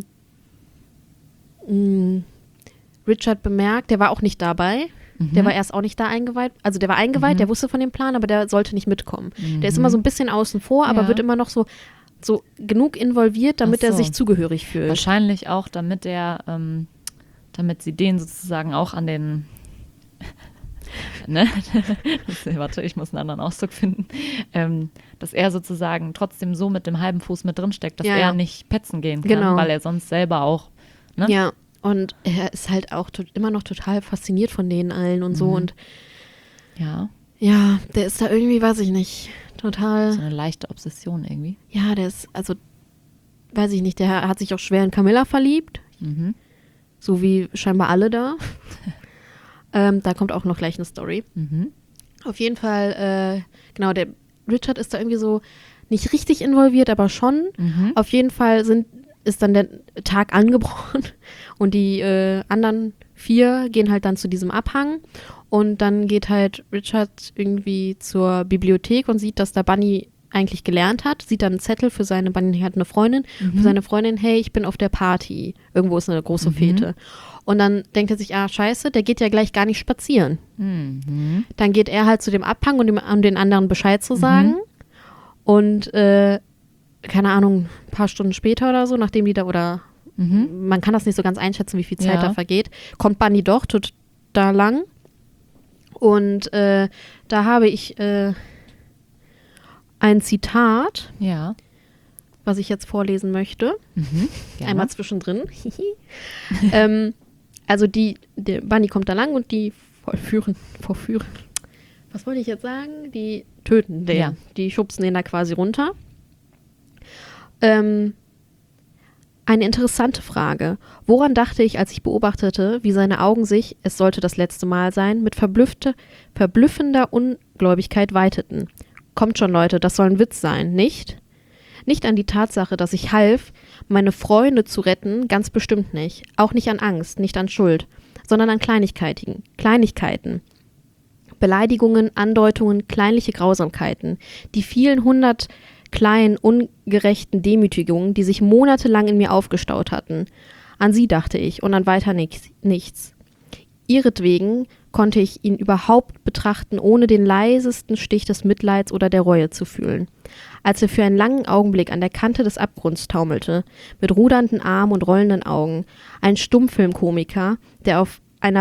Richard bemerkt, der war auch nicht dabei. Der war erst auch nicht da eingeweiht. Also der war eingeweiht, der wusste von dem Plan, aber der sollte nicht mitkommen. Der ist immer so ein bisschen außen vor, aber wird immer noch so genug involviert, damit er sich zugehörig fühlt. Wahrscheinlich auch, damit sie den sozusagen auch an den ne? Warte, ich muss einen anderen Ausdruck finden. Dass er sozusagen trotzdem so mit dem halben Fuß mit drin steckt, dass er nicht petzen gehen kann, weil er sonst selber auch, ne? Ja, und er ist halt auch immer noch total fasziniert von denen allen und so und Ja, der ist da irgendwie, weiß ich nicht, total. So eine leichte Obsession irgendwie. Ja, der ist, also, weiß ich nicht, der hat sich auch schwer in Camilla verliebt. Mhm. So wie scheinbar alle da. Da kommt auch noch gleich eine Story. Mhm. Auf jeden Fall, genau, der Richard ist da irgendwie so nicht richtig involviert, aber schon. Mhm. Auf jeden Fall ist dann der Tag angebrochen und die anderen 4 gehen halt dann zu diesem Abhang und dann geht halt Richard irgendwie zur Bibliothek und sieht, dass da Bunny eigentlich gelernt hat, sieht dann einen Zettel für seine, Bunny hat eine Freundin, für seine Freundin, hey, ich bin auf der Party. Irgendwo ist eine große Fete. Und dann denkt er sich, scheiße, der geht ja gleich gar nicht spazieren. Mhm. Dann geht er halt zu dem Abhang, um den anderen Bescheid zu sagen. Und keine Ahnung, ein paar Stunden später oder so, nachdem die da, oder man kann das nicht so ganz einschätzen, wie viel Zeit da vergeht, kommt Bunny doch da lang. Und da habe ich ein Zitat, Ja. was ich jetzt vorlesen möchte. Gerne. Einmal zwischendrin. Also der Bunny kommt da lang und die verführen. Was wollte ich jetzt sagen? Die töten den. Ja. Die schubsen den da quasi runter. Eine interessante Frage. Woran dachte ich, als ich beobachtete, wie seine Augen sich, es sollte das letzte Mal sein, mit verblüffender Ungläubigkeit weiteten? Kommt schon, Leute, das soll ein Witz sein, nicht? Nicht an die Tatsache, dass ich half, meine Freunde zu retten, ganz bestimmt nicht. Auch nicht an Angst, nicht an Schuld, sondern an Kleinigkeiten. Beleidigungen, Andeutungen, kleinliche Grausamkeiten. Die vielen 100 kleinen, ungerechten Demütigungen, die sich monatelang in mir aufgestaut hatten. An sie dachte ich und an weiter nichts. Ihretwegen konnte ich ihn überhaupt betrachten, ohne den leisesten Stich des Mitleids oder der Reue zu fühlen. Als er für einen langen Augenblick an der Kante des Abgrunds taumelte, mit rudernden Armen und rollenden Augen, ein Stummfilmkomiker, der auf einer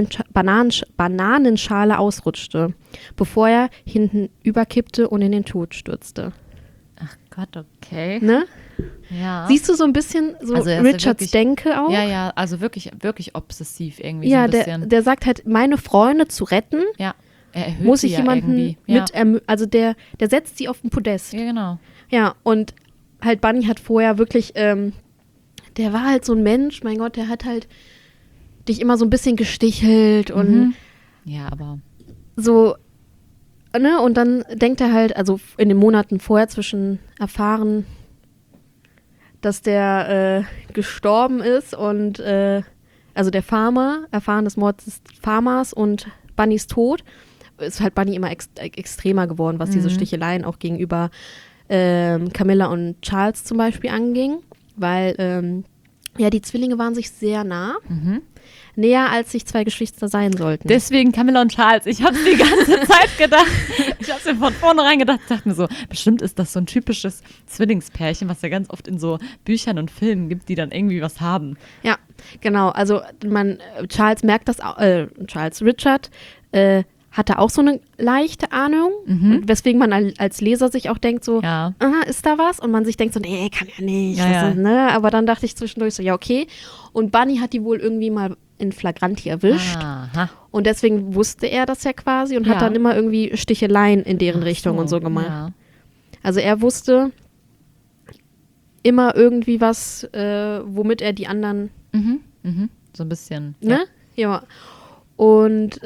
Bananenschale ausrutschte, bevor er hinten überkippte und in den Tod stürzte. Ach Gott, okay. Ne? Ja. Siehst du so ein bisschen so Also er ist ja Richards wirklich- Denke auch? Ja, also wirklich, wirklich obsessiv irgendwie Ja, so ein bisschen. der sagt halt, meine Freunde zu retten, Ja, er erhöht muss sie ich ja jemanden irgendwie. also der setzt sie auf den Podest. Ja, genau. Ja, und halt Bunny hat vorher wirklich, der war halt so ein Mensch, mein Gott, der hat halt dich immer so ein bisschen gestichelt und Ja, aber so, ne, und dann denkt er halt, also in den Monaten vorher erfahren, dass der gestorben ist und also der Farmer, erfahren des Mordes des Farmers und Bunnys Tod, ist halt Bunny immer extremer geworden, was diese Sticheleien auch gegenüber Camilla und Charles zum Beispiel anging, weil die Zwillinge waren sich sehr nah, näher als sich 2 Geschwister sein sollten. deswegen Camilla und Charles. Ich habe die ganze Zeit gedacht. Ich habe mir von vornherein gedacht, dachte mir so, bestimmt ist das so ein typisches Zwillingspärchen, was ja ganz oft in so Büchern und Filmen gibt, die dann irgendwie was haben. Ja, genau. Also Charles merkt das auch, Richard hatte auch so eine leichte Ahnung, und weswegen man als Leser sich auch denkt so, Ja. aha, ist da was? Und man sich denkt so, nee, kann ja nicht. Ja, ja. Ne? Aber dann dachte ich zwischendurch so, ja, okay. Und Bunny hat die wohl irgendwie mal in Flagranti erwischt. Aha. Und deswegen wusste er das ja quasi und Ja. hat dann immer irgendwie Sticheleien in deren Richtung und so gemacht. Ja. Also er wusste immer irgendwie was, womit er die anderen, So ein bisschen. ne? Ja. Und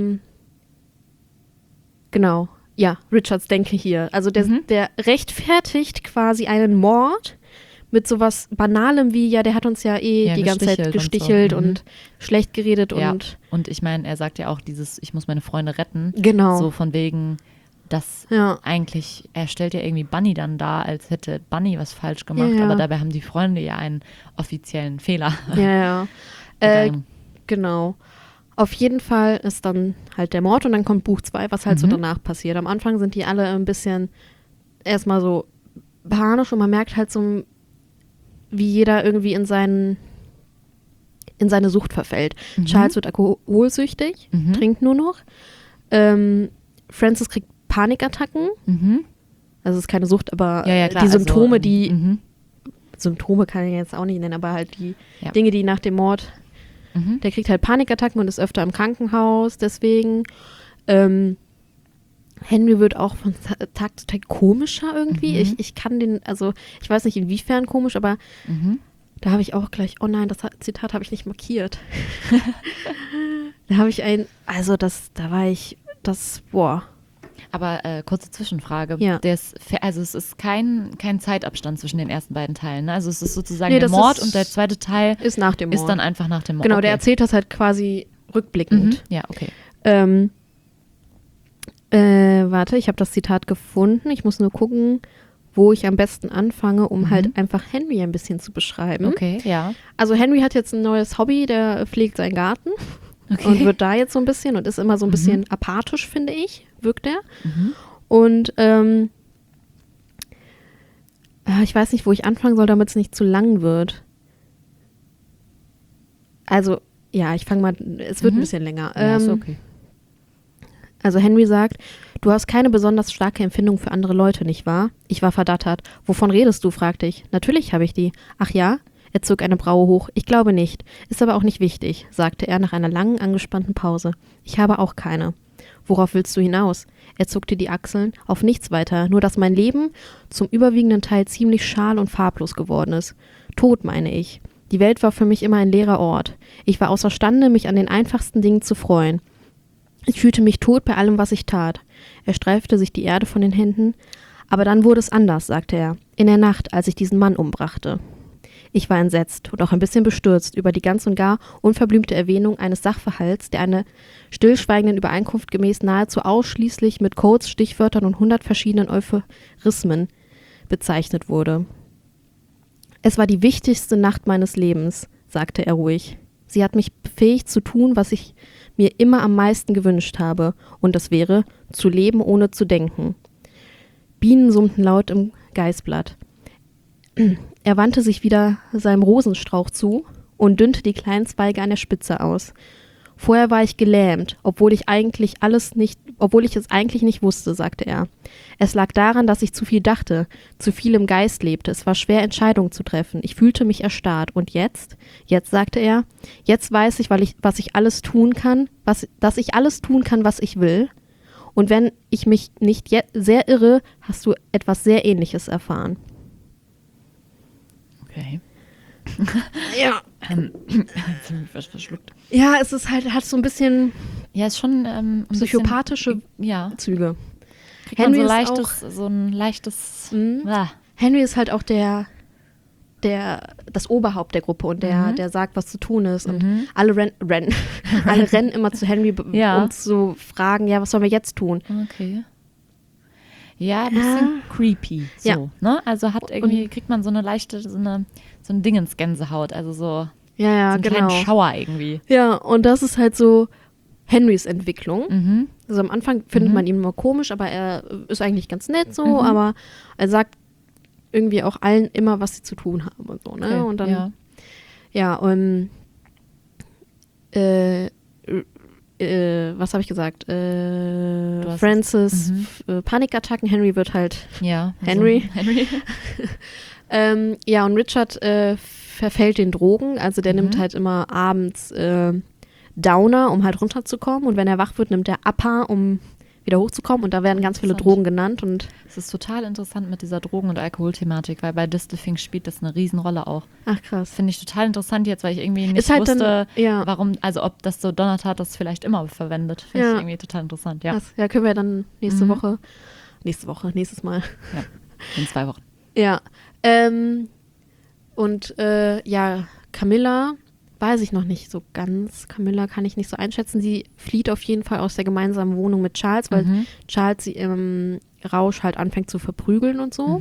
genau, ja, Richards Denke hier. Also der rechtfertigt quasi einen Mord mit sowas Banalem wie, ja, der hat uns ja die ganze Zeit gestichelt und schlecht geredet Ja. und Ich meine, er sagt ja auch dieses, ich muss meine Freunde retten. genau. So von wegen, dass Ja. eigentlich, er stellt ja irgendwie Bunny dann dar, als hätte Bunny was falsch gemacht, Ja. aber dabei haben die Freunde ja einen offiziellen Fehler Ja. begangen. Genau. Auf jeden Fall ist dann halt der Mord und dann kommt Buch 2, was halt so danach passiert. Am Anfang sind die alle ein bisschen erstmal so panisch und man merkt halt so, wie jeder irgendwie in seine Sucht verfällt. Charles wird alkoholsüchtig, trinkt nur noch. Francis kriegt Panikattacken. Also es ist keine Sucht, aber Ja, klar, die Symptome, also, Symptome kann ich jetzt auch nicht nennen, aber halt die Ja. Dinge, die nach dem Mord, der kriegt halt Panikattacken und ist öfter im Krankenhaus, deswegen. Henry wird auch von Tag zu Tag komischer irgendwie. Ich kann den, also ich weiß nicht inwiefern komisch, aber da habe ich auch gleich, oh nein, das Zitat habe ich nicht markiert. Da habe ich boah. Aber kurze Zwischenfrage. Ja. Also es ist kein Zeitabstand zwischen den ersten beiden Teilen. Ne? Also es ist sozusagen Nee, der das Mord ist- und der zweite Teil Ist nach dem Mord. ist dann einfach nach dem Mord. Genau, Okay. der erzählt das halt quasi rückblickend. Ja, okay. Warte, ich habe das Zitat gefunden. Ich muss nur gucken, wo ich am besten anfange, um halt einfach Henry ein bisschen zu beschreiben. Okay, ja. Also Henry hat jetzt ein neues Hobby, der pflegt seinen Garten Okay. und wird da jetzt so ein bisschen und ist immer so ein bisschen apathisch, finde ich, wirkt er. Und ich weiß nicht, wo ich anfangen soll, damit es nicht zu lang wird. Also, ja, ich fange mal, es wird ein bisschen länger. Ja, ist okay. Also Henry sagt, du hast keine besonders starke Empfindung für andere Leute, nicht wahr? Ich war verdattert. Wovon redest du, fragte ich. Natürlich habe ich die. Ach ja? Er zog eine Braue hoch. Ich glaube nicht. Ist aber auch nicht wichtig, sagte er nach einer langen, angespannten Pause. Ich habe auch keine. Worauf willst du hinaus? Er zuckte die Achseln. Auf nichts weiter, nur dass mein Leben zum überwiegenden Teil ziemlich schal und farblos geworden ist. Tod, meine ich. Die Welt war für mich immer ein leerer Ort. Ich war außerstande, mich an den einfachsten Dingen zu freuen. Ich fühlte mich tot bei allem, was ich tat. Er streifte sich die Erde von den Händen. Aber dann wurde es anders, sagte er. In der Nacht, als ich diesen Mann umbrachte. Ich war entsetzt und auch ein bisschen bestürzt über die ganz und gar unverblümte Erwähnung eines Sachverhalts, der einer stillschweigenden Übereinkunft gemäß nahezu ausschließlich mit Codes, Stichwörtern und 100 verschiedenen Euphemismen bezeichnet wurde. Es war die wichtigste Nacht meines Lebens, sagte er ruhig. Sie hat mich befähigt zu tun, was ich mir immer am meisten gewünscht habe, und das wäre, zu leben ohne zu denken. Bienen summten laut im Geißblatt. Er wandte sich wieder seinem Rosenstrauch zu und dünnte die kleinen Zweige an der Spitze aus. Vorher war ich gelähmt, obwohl ich es eigentlich nicht wusste, sagte er. Es lag daran, dass ich zu viel dachte, zu viel im Geist lebte. Es war schwer, Entscheidungen zu treffen. Ich fühlte mich erstarrt. Und jetzt? Jetzt, sagte er, jetzt weiß ich, dass ich alles tun kann, was ich will. Und wenn ich mich nicht sehr irre, hast du etwas sehr Ähnliches erfahren. Okay. Ja. Was verschluckt. Ja, es ist halt, hat so ein bisschen Ja, ist schon ein psychopathische bisschen, ja. Züge. Kriegt man Henry so ein leichtes. Ah. Henry ist halt auch das Oberhaupt der Gruppe und der sagt, was zu tun ist. Und alle rennen immer zu Henry, um zu fragen, ja, was sollen wir jetzt tun? Okay. Ja, ein bisschen creepy. So, Ja. ne? Also kriegt man so eine leichte, so ein Dingens-Gänsehaut, also so einen kleinen Schauer irgendwie. Ja, und das ist halt so Henrys Entwicklung. Also am Anfang findet man ihn immer komisch, aber er ist eigentlich ganz nett so, aber er sagt irgendwie auch allen immer, was sie zu tun haben und so, ne? Okay, Und dann, was habe ich gesagt? Francis, Panikattacken, Henry wird halt Henry. Ja, und Richard verfällt den Drogen, also der nimmt halt immer abends Downer, um halt runterzukommen, und wenn er wach wird, nimmt er Upper, um wieder hochzukommen, und da werden ganz viele Drogen genannt. Und es ist total interessant mit dieser Drogen- und Alkoholthematik, weil bei Distelfing spielt das eine Riesenrolle auch. Ach krass. Finde ich total interessant jetzt, weil ich irgendwie nicht ist halt wusste, dann, warum, also ob das so Donnertat das vielleicht immer verwendet. Finde ich irgendwie total interessant, ja. Krass. Ja, können wir dann nächstes Mal. Ja, in 2 Wochen. Ja. Und Camilla weiß ich noch nicht so ganz. Camilla kann ich nicht so einschätzen. Sie flieht auf jeden Fall aus der gemeinsamen Wohnung mit Charles, weil Charles sie im Rausch halt anfängt zu verprügeln und so.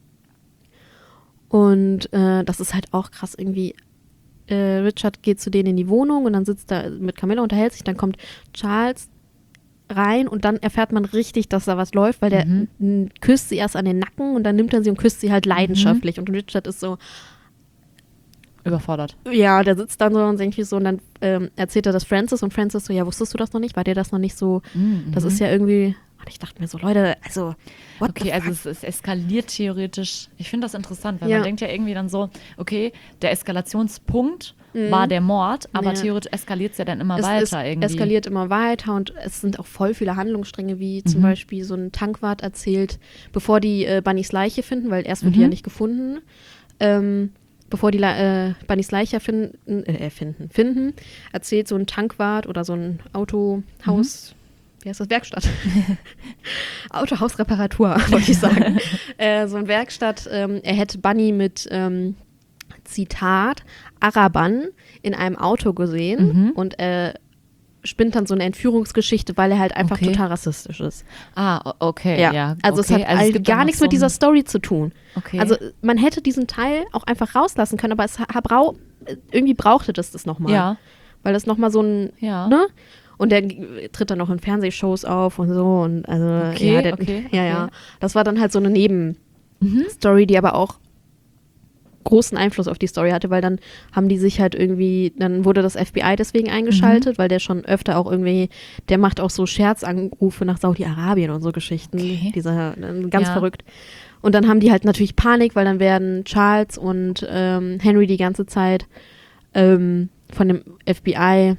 Und das ist halt auch krass irgendwie. Richard geht zu denen in die Wohnung und dann sitzt er mit Camilla, unterhält sich, dann kommt Charles rein und dann erfährt man richtig, dass da was läuft, weil der küsst sie erst an den Nacken und dann nimmt er sie und küsst sie halt leidenschaftlich. Und Richard ist so überfordert. Ja, der sitzt dann so und irgendwie so, und dann erzählt er das Francis, und Francis so, ja, wusstest du das noch nicht? War dir das noch nicht so, das ist ja irgendwie, Und ich dachte mir so, Leute, also, what the Okay, also fuck? es eskaliert theoretisch. Ich finde das interessant, weil Ja. man denkt ja irgendwie dann so, okay, der Eskalationspunkt war der Mord, aber Ja. theoretisch eskaliert es ja dann immer Es weiter irgendwie. eskaliert immer weiter und es sind auch voll viele Handlungsstränge, wie zum Beispiel so ein Tankwart erzählt, bevor die Bunnys Leiche finden, weil erst wird die ja nicht gefunden, bevor die Bunnys Leiche finden, erzählt so ein Tankwart oder so ein Autohaus, wie heißt das, Werkstatt? Autohausreparatur, wollte ich sagen. So ein Werkstatt, er hätte Bunny mit Zitat, Araban in einem Auto gesehen und spinnt dann so eine Entführungsgeschichte, weil er halt einfach Okay. total rassistisch ist. Okay, ja. Also okay. es hat gibt gar dann nichts noch mit dieser Story zu tun. Okay. Also man hätte diesen Teil auch einfach rauslassen können, aber irgendwie brauchte das nochmal. Ja. Weil das nochmal so ein, Ja. ne? Und der tritt dann noch in Fernsehshows auf und so und also Okay, ja, okay. Das war dann halt so eine Nebenstory, die aber auch großen Einfluss auf die Story hatte, weil dann haben die sich halt irgendwie, dann wurde das FBI deswegen eingeschaltet, weil der schon öfter auch irgendwie, der macht auch so Scherzanrufe nach Saudi-Arabien und so Geschichten, Okay. ganz Ja. verrückt. Und dann haben die halt natürlich Panik, weil dann werden Charles und Henry die ganze Zeit von dem FBI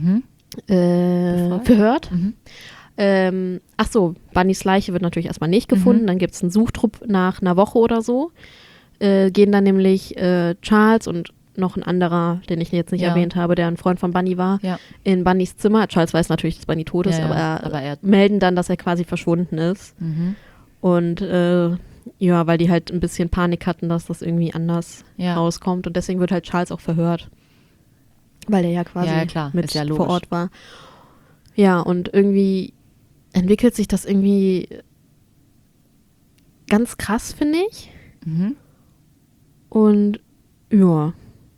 verhört. Ach so, Bunnys Leiche wird natürlich erstmal nicht gefunden. Dann gibt es einen Suchtrupp nach einer Woche oder so. Gehen dann nämlich Charles und noch ein anderer, den ich jetzt nicht Ja. erwähnt habe, der ein Freund von Bunny war, Ja. in Bunnys Zimmer. Charles weiß natürlich, dass Bunny tot ist, Ja, ja. aber Aber er- melden dann, dass er quasi verschwunden ist. Und ja, weil die halt ein bisschen Panik hatten, dass das irgendwie anders Ja. rauskommt. Und deswegen wird halt Charles auch verhört. Weil er ja quasi Ja, klar. mit Ist ja logisch. vor Ort war. Ja, und irgendwie entwickelt sich das irgendwie ganz krass, finde ich. Und ja,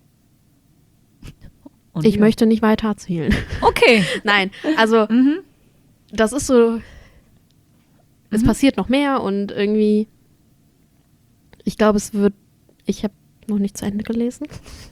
Und ich ja. möchte nicht weiter erzählen. Okay. Nein, also das ist so, es passiert noch mehr und irgendwie, ich glaube, ich habe noch nicht zu Ende gelesen.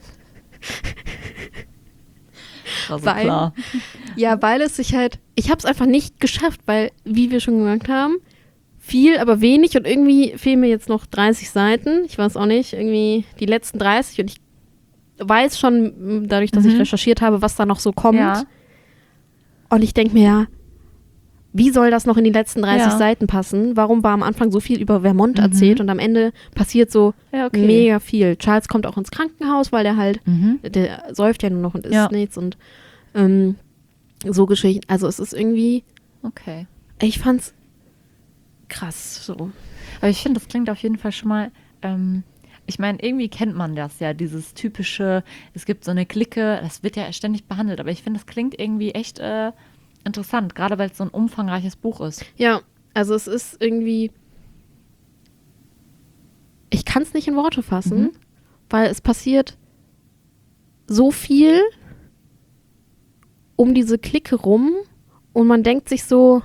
Also Weil- klar. Ja, weil es sich halt, ich habe es einfach nicht geschafft, weil, wie wir schon gesagt haben, viel, aber wenig und irgendwie fehlen mir jetzt noch 30 Seiten. Ich weiß auch nicht, irgendwie die letzten 30 und ich weiß schon, dadurch, dass ich recherchiert habe, was da noch so kommt. Ja. Und ich denke mir ja, wie soll das noch in die letzten 30 Ja. Seiten passen? Warum war am Anfang so viel über Vermont erzählt und am Ende passiert so Ja, okay. mega viel? Charles kommt auch ins Krankenhaus, weil der halt, Mhm. der säuft ja nur noch und isst Ja. nichts und so Geschichten. Also es ist irgendwie, Okay. ich fand's krass so. Aber ich finde, das klingt auf jeden Fall schon mal, ich meine, irgendwie kennt man das ja, dieses typische, es gibt so eine Clique, das wird ja ständig behandelt, aber ich finde, das klingt irgendwie echt interessant, gerade weil es so ein umfangreiches Buch ist. Ja, also es ist irgendwie, ich kann es nicht in Worte fassen, weil es passiert so viel um diese Clique rum und man denkt sich so,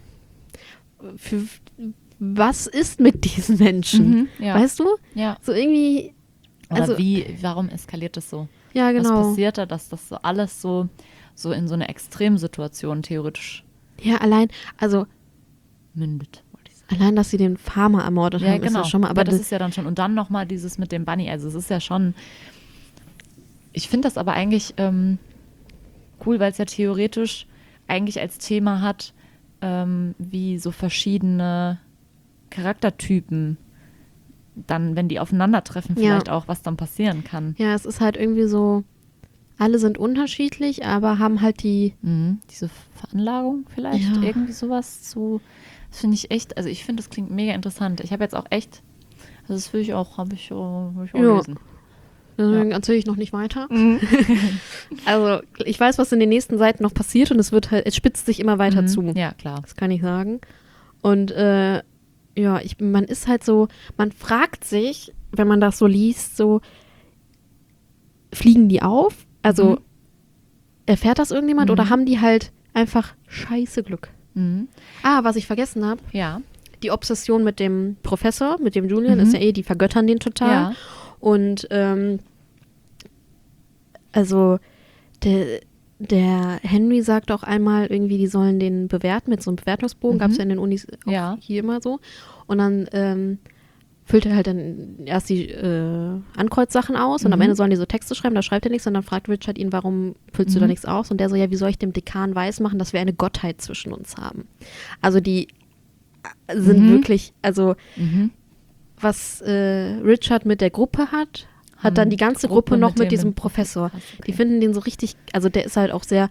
was ist mit diesen Menschen? Ja. Weißt du? Ja. So irgendwie, Oder also, warum eskaliert das so? ja, Was genau. passiert da, dass das so alles so in so eine Extremsituation theoretisch Ja, allein, also, mündet, wollte ich sagen. allein, dass sie den Farmer ermordet Ja, haben, ist genau. ja schon mal, aber das ist ja dann schon. Und dann nochmal dieses mit dem Bunny. Also es ist ja schon, ich finde das aber eigentlich cool, weil es ja theoretisch eigentlich als Thema hat, wie so verschiedene Charaktertypen dann, wenn die aufeinandertreffen, Ja. vielleicht auch, was dann passieren kann. ja, es ist halt irgendwie so, alle sind unterschiedlich, aber haben halt die, Diese Veranlagung vielleicht, Ja. irgendwie sowas zu, das finde ich echt, also ich finde, das klingt mega interessant. Ich habe jetzt auch echt, also das will ich auch, habe ich auch Ja. lesen. deswegen erzähle ich noch nicht weiter. Also, ich weiß, was in den nächsten Seiten noch passiert und es wird halt, es spitzt sich immer weiter zu. Ja, klar. Das kann ich sagen. Und ja, man ist halt so, man fragt sich, wenn man das so liest, so, fliegen die auf? Also, erfährt das irgendjemand oder haben die halt einfach scheiße Glück? Ah, was ich vergessen habe, Ja. die Obsession mit dem Professor, mit dem Julian, ist ja die vergöttern den total. Ja. Und also der Henry sagt auch einmal irgendwie, die sollen den bewerten mit so einem Bewertungsbogen. Gab es ja in den Unis auch hier immer so. Und dann füllt er halt dann erst die Ankreuzsachen aus und am Ende sollen die so Texte schreiben, da schreibt er nichts und dann fragt Richard ihn, warum füllst du da nichts aus? Und der so, ja, wie soll ich dem Dekan weismachen, dass wir eine Gottheit zwischen uns haben? Also die sind wirklich, also was Richard mit der Gruppe hat dann die ganze Gruppe noch mit diesem Professor. Krass, okay. Die finden den so richtig, also der ist halt auch sehr,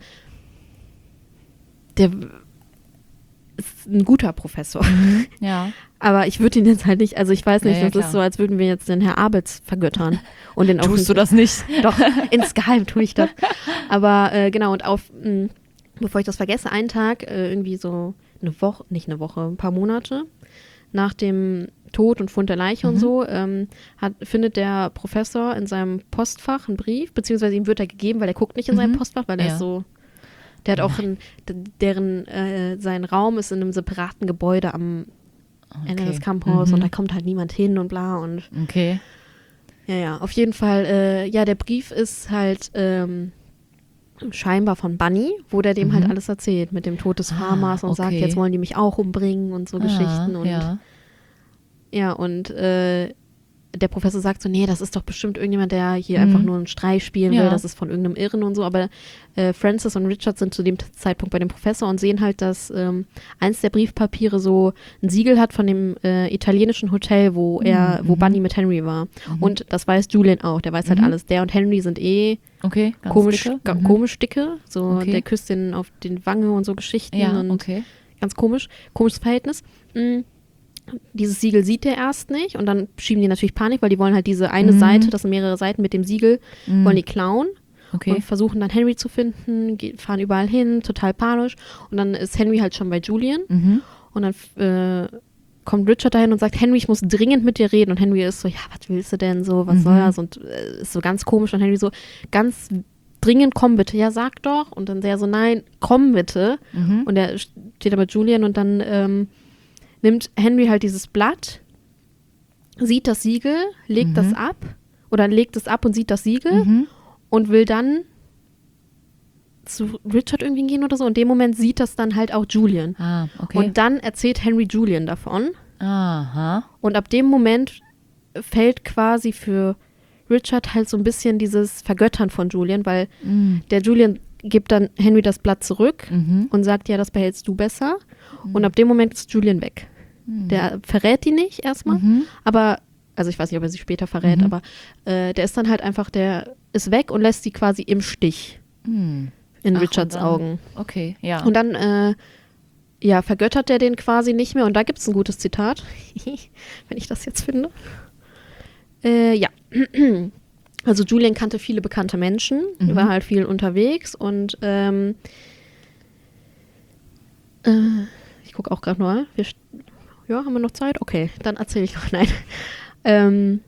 der ist ein guter Professor. Ja. Aber ich würde ihn jetzt halt nicht, also ich weiß nicht, Ja, ja, das ist so, als würden wir jetzt den Herr Abels vergöttern. Und den Tust du das nicht? Doch, insgeheim tue ich das. Aber genau, und bevor ich das vergesse, einen Tag, irgendwie so ein paar Monate nach dem Tod und Fund der Leiche und so, findet der Professor in seinem Postfach einen Brief, beziehungsweise ihm wird er gegeben, weil er guckt nicht in seinem Postfach, weil er ist so, der hat auch sein Raum ist in einem separaten Gebäude am Ende des Campus und da kommt halt niemand hin und bla und Okay. ja, auf jeden Fall, der Brief ist halt scheinbar von Bunny, wo der dem halt alles erzählt mit dem Tod des Farmers und sagt, jetzt wollen die mich auch umbringen und so Geschichten und und der Professor sagt so, nee, das ist doch bestimmt irgendjemand, der hier einfach nur einen Streich spielen will, das ist von irgendeinem Irren und so, aber Francis und Richard sind zu dem Zeitpunkt bei dem Professor und sehen halt, dass eins der Briefpapiere so ein Siegel hat von dem italienischen Hotel, wo Bunny mit Henry war. Und das weiß Julian auch, der weiß halt alles. Der und Henry sind ganz komisch dicke, so der küsst den auf den Wange und so Geschichten und ganz komisches Verhältnis. Dieses Siegel sieht der erst nicht und dann schieben die natürlich Panik, weil die wollen halt diese eine Seite, das sind mehrere Seiten mit dem Siegel, wollen die klauen und versuchen dann Henry zu finden, fahren überall hin, total panisch und dann ist Henry halt schon bei Julian und dann kommt Richard dahin und sagt, Henry, ich muss dringend mit dir reden und Henry ist so, ja, was willst du denn so, was soll das und ist so ganz komisch und Henry so, ganz dringend, komm bitte, ja, sag doch und dann der so, nein, komm bitte und er steht da mit Julian und dann nimmt Henry halt dieses Blatt, sieht das Siegel, legt das ab oder legt es ab und sieht das Siegel und will dann zu Richard irgendwie gehen oder so. Und in dem Moment sieht das dann halt auch Julian. Und dann erzählt Henry Julian davon. Und ab dem Moment fällt quasi für Richard halt so ein bisschen dieses Vergöttern von Julian, weil der Julian gibt dann Henry das Blatt zurück und sagt, ja, das behältst du besser. Und ab dem Moment ist Julian weg. Der verrät die nicht erstmal, aber, also ich weiß nicht, ob er sie später verrät, aber der ist dann halt einfach, der ist weg und lässt sie quasi im Stich in Richards Augen. Okay, ja. Und dann, vergöttert der den quasi nicht mehr und da gibt es ein gutes Zitat, wenn ich das jetzt finde. Also Julian kannte viele bekannte Menschen, war halt viel unterwegs und ich gucke auch gerade mal. Haben wir noch Zeit? Okay, dann erzähle ich noch. Nein.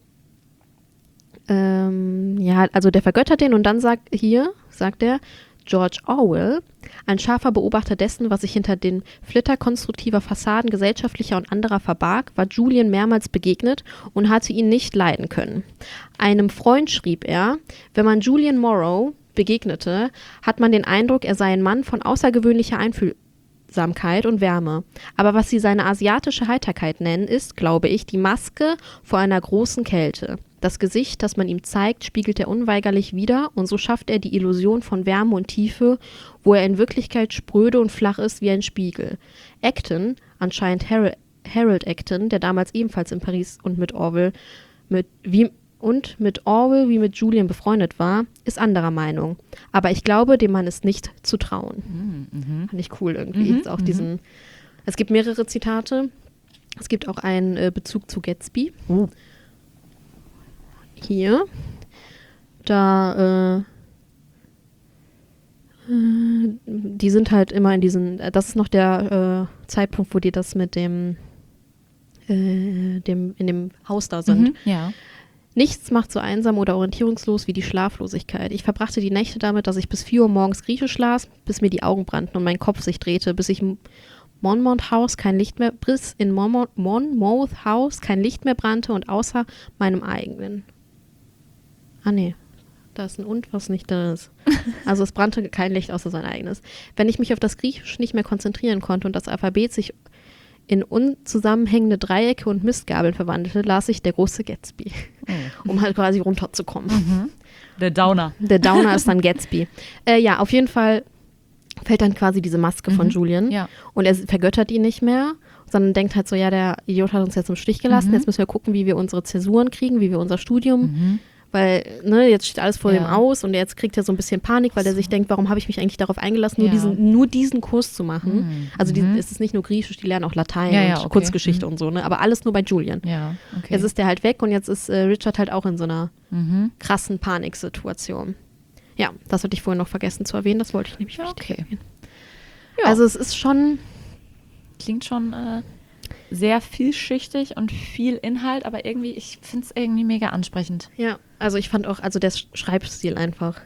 Also der vergöttert den und dann sagt er, George Orwell, ein scharfer Beobachter dessen, was sich hinter den Flitter konstruktiver Fassaden gesellschaftlicher und anderer verbarg, war Julian mehrmals begegnet und hatte ihn nicht leiden können. Einem Freund schrieb er, wenn man Julian Morrow begegnete, hat man den Eindruck, er sei ein Mann von außergewöhnlicher Einfühlsamkeit und Wärme. Aber was sie seine asiatische Heiterkeit nennen, ist, glaube ich, die Maske vor einer großen Kälte. Das Gesicht, das man ihm zeigt, spiegelt er unweigerlich wider und so schafft er die Illusion von Wärme und Tiefe, wo er in Wirklichkeit spröde und flach ist wie ein Spiegel. Acton, anscheinend Harold Acton, der damals ebenfalls in Paris und mit Orwell wie mit Julian befreundet war, ist anderer Meinung. Aber ich glaube, dem Mann ist nicht zu trauen. Fand ich cool irgendwie. Auch es gibt mehrere Zitate. Es gibt auch einen Bezug zu Gatsby. Hier. Da, die sind halt immer in diesen, das ist noch der Zeitpunkt, wo die das mit in dem Haus da sind. Ja. Nichts macht so einsam oder orientierungslos wie die Schlaflosigkeit. Ich verbrachte die Nächte damit, dass ich bis 4 Uhr morgens Griechisch las, bis mir die Augen brannten und mein Kopf sich drehte, bis in Monmouth House kein Licht mehr brannte und außer meinem eigenen. Da ist ein Und, was nicht da ist. Also es brannte kein Licht außer sein eigenes. Wenn ich mich auf das Griechisch nicht mehr konzentrieren konnte und das Alphabet sich in unzusammenhängende Dreiecke und Mistgabeln verwandelte, las ich Der große Gatsby, um halt quasi runterzukommen. Der Downer. Der Downer ist dann Gatsby. Ja, auf jeden Fall fällt dann quasi diese Maske von Julian Ja. und er vergöttert ihn nicht mehr, sondern denkt halt so, ja, der Idiot hat uns jetzt im Stich gelassen, jetzt müssen wir gucken, wie wir unsere Zäsuren kriegen, wie wir unser Studium, weil, ne, jetzt steht alles vor ihm aus und jetzt kriegt er so ein bisschen Panik, weil er sich denkt, warum habe ich mich eigentlich darauf eingelassen, nur diesen Kurs zu machen. Also es ist nicht nur Griechisch, die lernen auch Latein und Kurzgeschichte und so, ne, aber alles nur bei Julian. Ja, okay. Jetzt ist der halt weg und jetzt ist Richard halt auch in so einer krassen Paniksituation. Ja, das hatte ich vorhin noch vergessen zu erwähnen, das wollte ich nämlich wichtig erwähnen. Ja. Also es ist schon... Klingt schon sehr vielschichtig und viel Inhalt, aber irgendwie, ich finde es irgendwie mega ansprechend. Ja, also ich fand auch, also der Schreibstil einfach.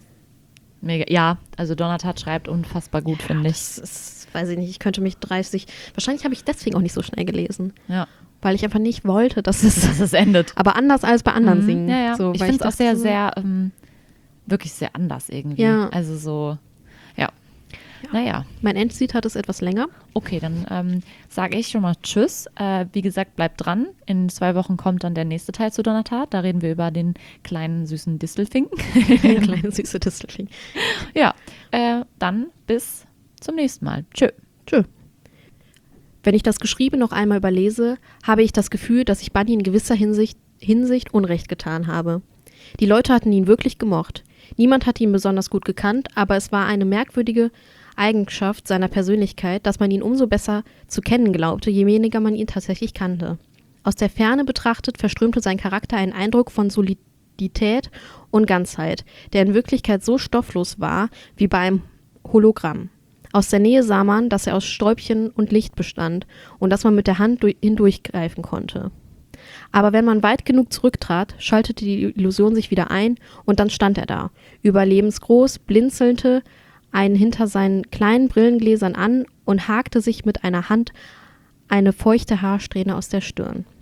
Mega, ja, also Donatat schreibt unfassbar gut, finde ich. Das ist, weiß ich nicht, ich könnte mich wahrscheinlich habe ich deswegen auch nicht so schnell gelesen. Ja. Weil ich einfach nicht wollte, dass es endet. Aber anders als bei anderen Singen. Ja, ja. So, ich weil finde es auch sehr, so, sehr, wirklich sehr anders irgendwie. Ja. Also so, ja. Naja. Mein Endzitat ist etwas länger. Okay, dann sage ich schon mal Tschüss. Wie gesagt, bleibt dran. In 2 Wochen kommt dann der nächste Teil zu Donatat. Da reden wir über den kleinen, süßen Distelfinken. Kleine süße Distelfink. Ja, dann bis zum nächsten Mal. Tschö. Tschö. Wenn ich das Geschriebene noch einmal überlese, habe ich das Gefühl, dass ich Bunny in gewisser Hinsicht Unrecht getan habe. Die Leute hatten ihn wirklich gemocht. Niemand hatte ihn besonders gut gekannt, aber es war eine merkwürdige Eigenschaft seiner Persönlichkeit, dass man ihn umso besser zu kennen glaubte, je weniger man ihn tatsächlich kannte. Aus der Ferne betrachtet verströmte sein Charakter einen Eindruck von Solidität und Ganzheit, der in Wirklichkeit so stofflos war wie bei einem Hologramm. Aus der Nähe sah man, dass er aus Stäubchen und Licht bestand und dass man mit der Hand hindurchgreifen konnte. Aber wenn man weit genug zurücktrat, schaltete die Illusion sich wieder ein und dann stand er da, überlebensgroß, blinzelte einen hinter seinen kleinen Brillengläsern an und hakte sich mit einer Hand eine feuchte Haarsträhne aus der Stirn.